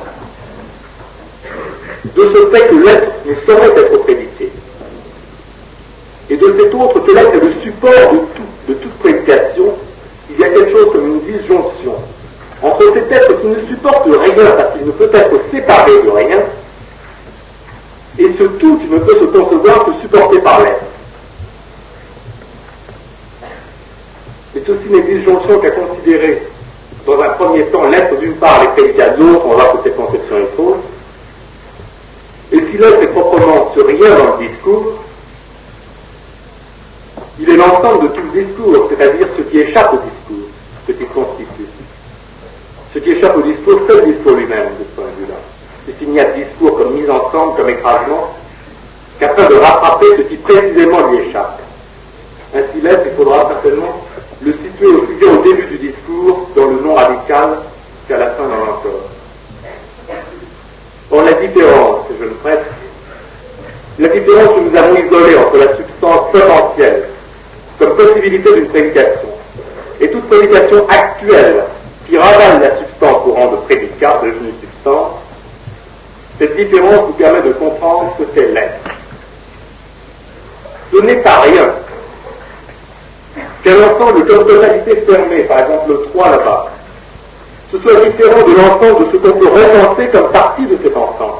de ce fait que l'être ne saurait être prédiqué, et de cet autre que l'être est le support de, tout, de toute prédication, il y a quelque chose comme une disjonction entre cet être qui ne supporte rien parce qu'il ne peut être séparé de rien, et ce tout qui ne peut se concevoir que supporté par l'être. C'est aussi une disjonction qu'à considérer dans un premier temps l'être d'une part, les prédicats de l'autre, on va voir que cette conception est fausse. Et si l'être est proprement ce rien dans le discours, il est l'ensemble l'ensemble de tout le discours, c'est-à-dire ce qui échappe au discours, ce qui constitue. Ce qui échappe au discours, c'est le discours lui-même, de ce point de vue-là. Puisqu'il n'y a de discours comme mise ensemble, comme écrasement, qu'afin de rattraper ce qui précisément lui échappe. Ainsi l'être, il faudra certainement le situer aussi bien au début du discours, dans le non radical, qu'à la fin dans l'encore. Or, la différence, je le prête, la différence que nous avons isolée entre la substance potentielle, comme possibilité d'une prédication, et toute prédication actuelle qui ravale la substance au rang de prédicat, devenue substance, cette différence nous permet de comprendre ce qu'est l'être. Ce n'est pas rien qu'un ensemble comme totalité fermée, par exemple le trois là-bas, ce soit différent de l'ensemble de ce qu'on peut repenser comme partie de cet ensemble.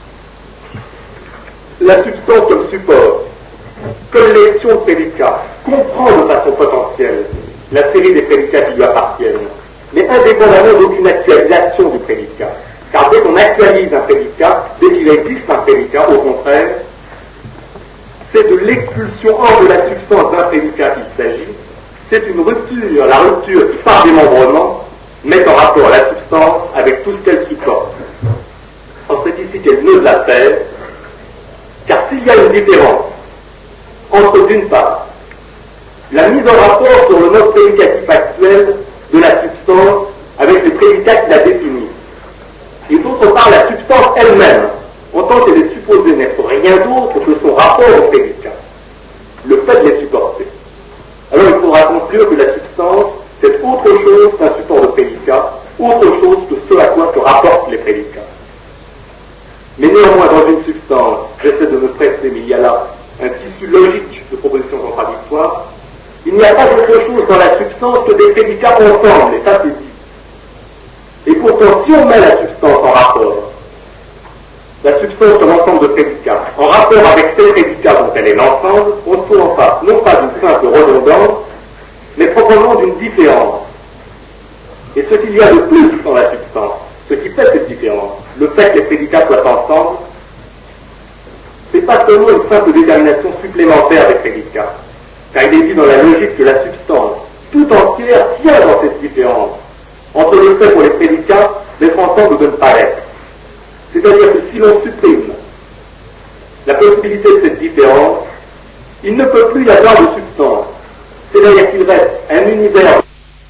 La substance comme support, collection de prédicats, comprend de façon potentielle la série des prédicats qui lui appartiennent, mais indépendamment d'aucune actualisation du prédicat. Car dès qu'on actualise un prédicat, dès qu'il existe un prédicat, au contraire, c'est de l'expulsion hors de la substance d'un prédicat qu'il s'agit. C'est une rupture, la rupture qui, par démembrement, met en rapport la substance avec tout ce qu'elle supporte. Or, c'est ici qu'est le nœud de l'affaire, car s'il y a une différence entre, d'une part, la mise en rapport sur le mode prédicatif actuel de la substance avec les prédicats qui la définissent, et d'autre part, la substance elle-même, en tant qu'elle est supposée n'être rien d'autre que son rapport au prédicat, le fait de les supporter. Alors il faudra conclure que la substance, c'est autre chose qu'un support de prédicat, autre chose que ce à quoi se rapportent les prédicats. Mais néanmoins, dans une substance, j'essaie de me presser, mais il y a là un tissu logique de propositions contradictoires, il n'y a pas autre chose dans la substance que des prédicats ensemble, et ça c'est dit. Et pourtant, si on met la substance en rapport, la substance comme ensemble de prédicats, en rapport avec ces prédicats dont elle est l'ensemble, on se trouve en face, non pas d'une simple redondance, mais proprement d'une différence. Et ce qu'il y a de plus dans la substance, ce qui fait cette différence, le fait que les prédicats soient ensemble, c'est pas seulement une simple détermination supplémentaire des prédicats, car il est dit dans la logique que la substance tout entière tient dans cette différence entre le fait pour les prédicats d'être ensemble ou de ne pas l'être. C'est-à-dire que si l'on supprime la possibilité de cette différence, il ne peut plus y avoir de substance. C'est-à-dire qu'il reste un univers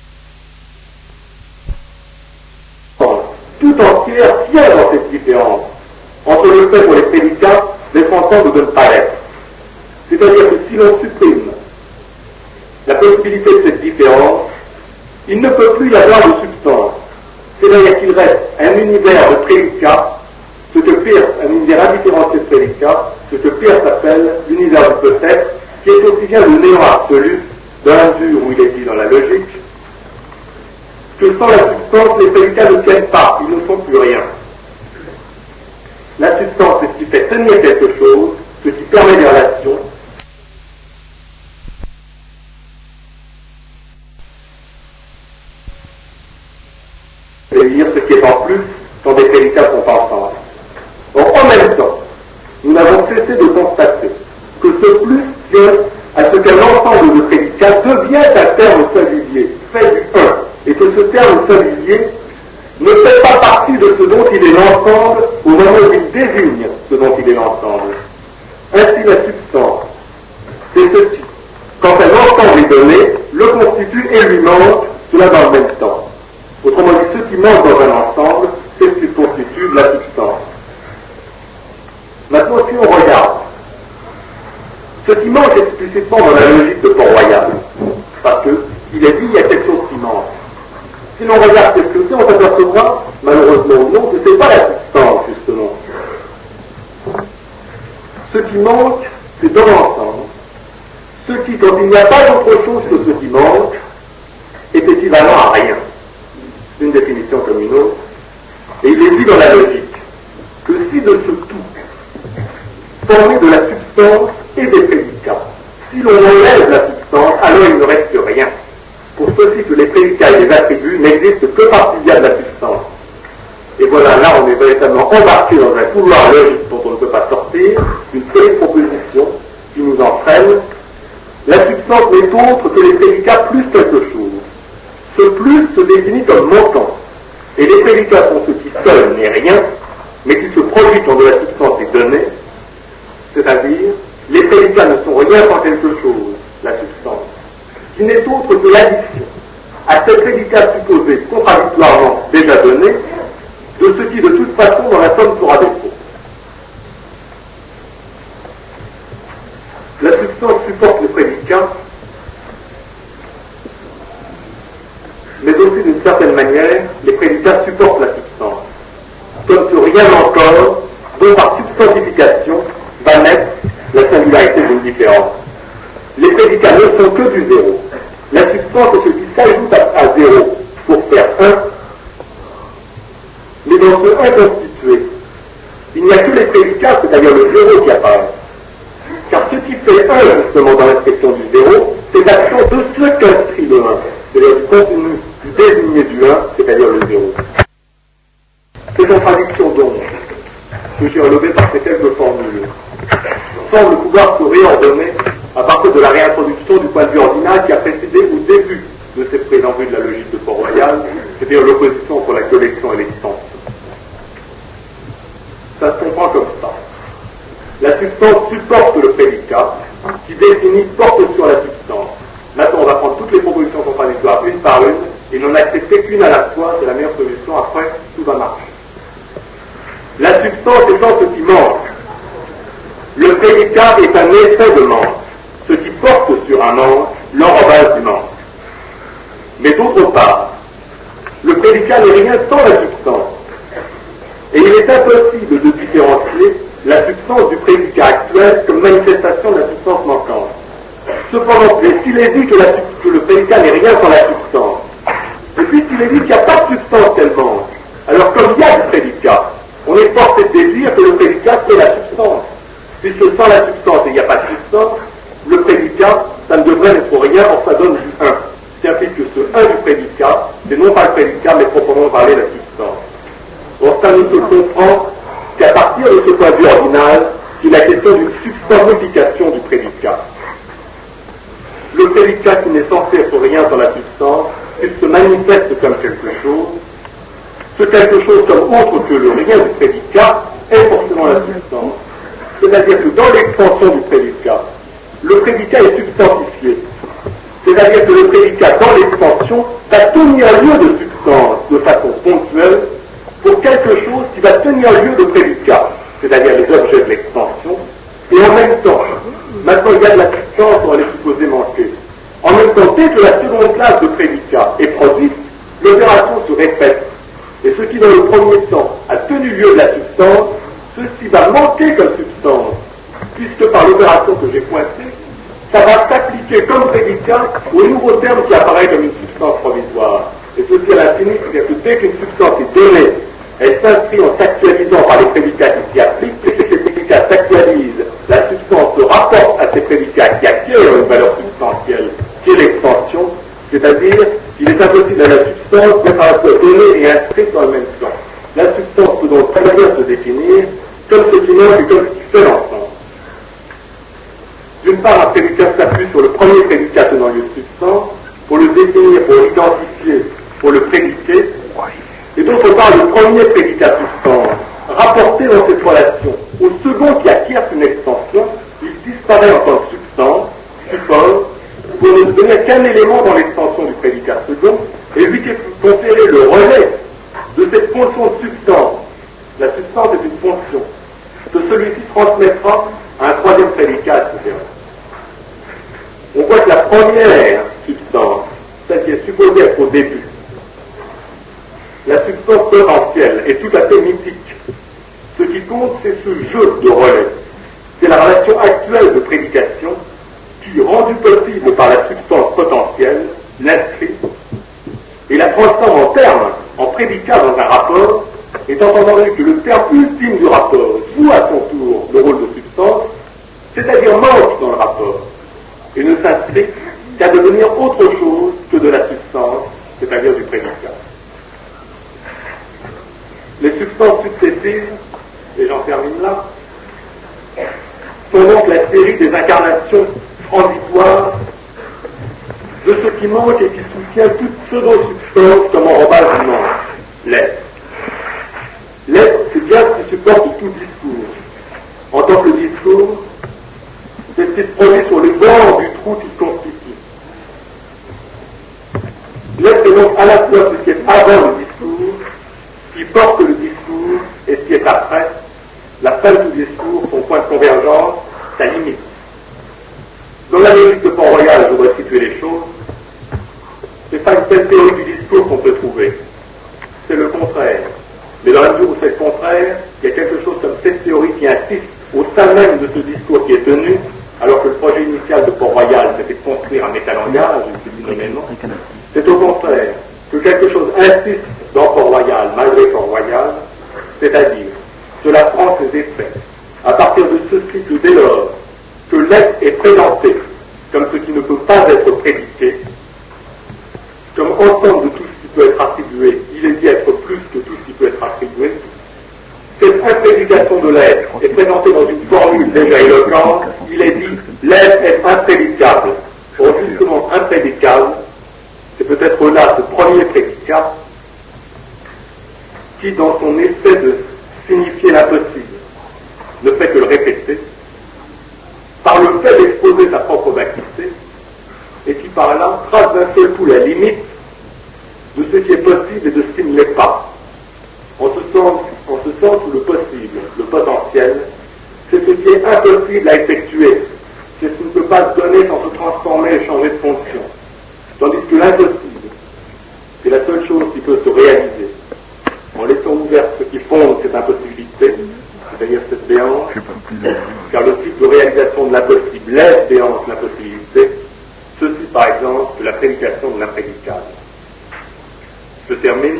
tout entière tient dans cette différence entre le fait pour les prédicats d'être ensemble ou de ne pas l'être. C'est-à-dire que si l'on supprime la possibilité de cette différence, il ne peut plus y avoir de substance. C'est-à-dire qu'il reste un univers de prédicats, ce que Peirce, un univers indifférencié de prédicats, ce que Peirce appelle l'univers du peut-être, qui est aussi bien le néant absolu, dans la mesure où il est dit dans la logique, que sans la substance, les prédicats ne tiennent pas, ils ne sont plus rien. La substance, c'est ce qui fait tenir quelque chose, ce qui permet des relations. C'est-à-dire ce qui est en plus quand des prédicats sont ensemble. Or, en même temps, nous n'avons cessé de constater que ce plus tient à ce qu'un ensemble de prédicats devient un terme singulier, fait du un, et que ce terme singulier ne fait pas partie de ce dont il est l'ensemble au moment où il désigne ce dont il est l'ensemble. Ainsi, la substance, c'est ceci. Quand un ensemble est donné, le constitue et lui manque, cela dans le même temps. Autrement dit, ce qui manque dans un ensemble, c'est ce qui constitue la substance. Maintenant, si on regarde ce qui manque explicitement dans la logique de Port-Royal, parce qu'il est dit il y a quelque chose qui manque. Si l'on regarde ce que c'est, on s'apercevra, malheureusement ou non, que ce n'est pas la substance, justement. Ce qui manque, c'est dans l'ensemble. Ce qui, quand il n'y a pas d'autre chose que ce qui manque, est équivalent à rien. Une définition comme une autre. Et il est dit dans la logique que si de ce tout, formé de la substance et des prédicats, si l'on enlève la substance, alors il ne reste rien. Pour ceci que les prédicats et les attributs n'existent que parce qu'il y a de la substance. Et voilà, là on est véritablement embarqué dans un couloir logique dont on ne peut pas sortir, une série de propositions qui nous entraînent. La substance substance n'est autre que les prédicats plus quelque chose. Ce plus se définit comme manquant, et les prédicats sont ce qui seul n'est rien, mais qui se produit quand de la substance est donnée, c'est-à-dire, les prédicats ne sont rien sans quelque chose, la substance, qui n'est autre que l'addition à ces prédicats supposés contradictoirement déjà donnés, de ce qui de toute façon dans la somme fera défaut. La substance supporte les prédicats, mais aussi d'une certaine manière, les prédicats supportent la substance, comme ce rien encore, dont par substantification va naître la singularité d'une différence. Les prédicats ne sont que du zéro. La substance est ce qui s'ajoute à, à zéro pour faire un, mais dans ce un constitué, il n'y a que les prédicats, c'est-à-dire le zéro qui apparaît. Car ce qui fait un, justement, dans l'expression du zéro, c'est l'action de ce qu'inscrit le un, c'est-à-dire du contenu du désigné du un, c'est-à-dire le zéro. Ces contradictions donc, que j'ai relevées par ces quelques formules, semblent pouvoir se réordonner à partir de la réintroduction du point de vue ordinal qui a précédé au début de ces préambules de la logique de Port-Royal, c'est-à-dire l'opposition entre la collection et l'extension. Ça se comprend comme ça. La substance supporte le prédicat, qui définit porte sur la substance. Maintenant, on va prendre toutes les propositions contradictoires une par une, et n'en accepter qu'une à la fois, c'est la meilleure solution, après, tout va marcher. La substance étant ce qui manque, le prédicat est un effet de manque, ce qui porte sur un manque l'enrobage du manque. Mais d'autre part, le prédicat n'est rien sans la substance, et il est impossible de différencier la substance du prédicat actuel comme manifestation de la substance manquante. Cependant, s'il est dit que, la, que le prédicat n'est rien sans la substance, et puis s'il est dit qu'il n'y a pas de substance qu'elle manque, alors comme il y a du prédicat, on est forcé de dire que le prédicat c'est la substance. Puisque sans la substance et il n'y a pas de substance, le prédicat, ça ne devrait n'être rien, or ça donne du un. C'est implique que ce un du prédicat, c'est non pas le prédicat, mais proprement parler la substance. Or ça ne se comprend qu'à partir de ce point de vue ordinal, c'est la question d'une substantification du prédicat. Le prédicat qui n'est censé être rien sans la substance, il se manifeste comme quelque chose. Ce quelque chose comme autre que le rien du prédicat est forcément la substance. C'est-à-dire que dans l'extension du prédicat, le prédicat est substantifié. C'est-à-dire que le prédicat dans l'extension va tenir lieu de substance de façon ponctuelle pour quelque chose qui va tenir lieu de prédicat, c'est-à-dire les objets de l'extension, et en même temps, maintenant il y a de la substance, on va les supposer manquer. En même temps, dès que la seconde classe de prédicat est produite, l'opération se répète. Et ce qui dans le premier temps a tenu lieu de la substance, ceci va manquer comme substance, puisque par l'opération que j'ai pointée, ça va s'appliquer comme prédicat au nouveau terme qui apparaît comme une substance provisoire. Et ceci à l'infini, c'est-à-dire que dès qu'une substance est donnée, elle s'inscrit en s'actualisant par les prédicats qui s'y appliquent, et que ces prédicats s'actualisent, la substance se rapporte à ces prédicats qui acquièrent une valeur substantielle, qui est l'extension, c'est-à-dire qu'il est impossible à la substance d'être à la fois donnée et inscrite dans le même temps. La substance peut donc très bien se définir comme ce qui manque et comme ce qui fait l'ensemble. D'une part, un prédicat s'appuie sur le premier prédicat tenant lieu de substance, pour le définir, pour l'identifier, pour le prédiquer, et d'autre part, le premier prédicat substance, rapporté dans cette relation au second qui acquiert une extension, il disparaît en tant que substance, suppose, pour ne devenir qu'un élément dans l'extension du prédicat second, et lui qui est conféré le relais de cette fonction de substance. La substance est une fonction que celui-ci transmettra à un troisième prédicat, et cetera. On voit que la première substance, celle qui est supposée être au début, la substance potentielle est tout à fait mythique. Ce qui compte, c'est ce jeu de relais. C'est la relation actuelle de prédication qui, rendue possible par la substance potentielle, l'inscrit et la transforme en terme, en prédicat dans un rapport, étant entendu que le terme ultime du rapport joue à son tour le rôle de substance, c'est-à-dire manque dans le rapport, et ne s'inscrit qu'à devenir autre chose que de la substance, c'est-à-dire du prédicat. Les substances successives, et j'en termine là, sont donc la série des incarnations transitoires de ce qui manque et qui soutient toute pseudo-substance comme enrobage du monde, l'être. L'être, c'est bien ce qui supporte tout discours. En tant que discours, c'est ce qui se produit sur le bord du trou qu'il constitue. L'être est donc à la fois ce qui est avant le discours, qui porte le discours, et ce qui est après, la fin du discours, son point de convergence, sa limite. Dans la logique de Port-Royal, je voudrais situer les choses, c'est pas une telle théorie du discours qu'on peut trouver, c'est le contraire. Mais dans la mesure où c'est le contraire, il y a quelque chose comme cette théorie qui insiste au sein même de ce discours qui est tenu, alors que le projet initial de Port-Royal, c'était de construire un métalangage, c'est au contraire que quelque chose insiste dans Port-Royal, malgré Port-Royal, c'est-à-dire cela prend ses effets à partir de ceci que dès lors que l'être est présenté comme ce qui ne peut pas être prédiqué, comme ensemble de tout ce qui peut être attribué, il est dit être plus que tout ce qui peut être attribué, cette imprédication de l'être est présentée dans une formule déjà éloquente, il est dit l'être est imprédicable. Or justement imprédicable, c'est peut-être là ce premier prédicat qui dans son effet de signifier l'impossible ne fait que le répéter, par le fait d'exposer sa propre vacuité, et qui par là trace d'un seul coup la limite de ce qui est possible et de ce qui ne l'est pas. En ce sens, en ce sens où le possible, le potentiel, c'est ce qui est impossible à effectuer, c'est ce qui ne peut pas se donner sans se transformer et changer de fonction. Tandis que l'impossible, c'est la seule chose qui peut se réaliser. En laissant ouverte ce qui fonde cette impossibilité, c'est-à-dire cette béance, car le type de réalisation de l'impossible laisse béance l'impossibilité, ceci par exemple, la prédication de l'imprédicable. Je termine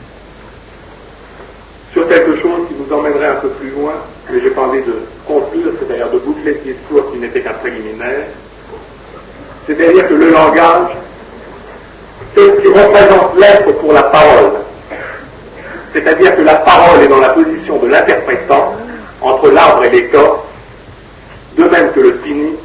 sur quelque chose qui nous emmènerait un peu plus loin, mais j'ai pas envie de conclure, c'est-à-dire de boucler ce discours qui n'était qu'un préliminaire, c'est-à-dire que le langage, c'est ce qui représente l'être pour la parole. C'est-à-dire que la parole est dans la position de l'interprétant entre l'arbre et l'écorce, de même que le fini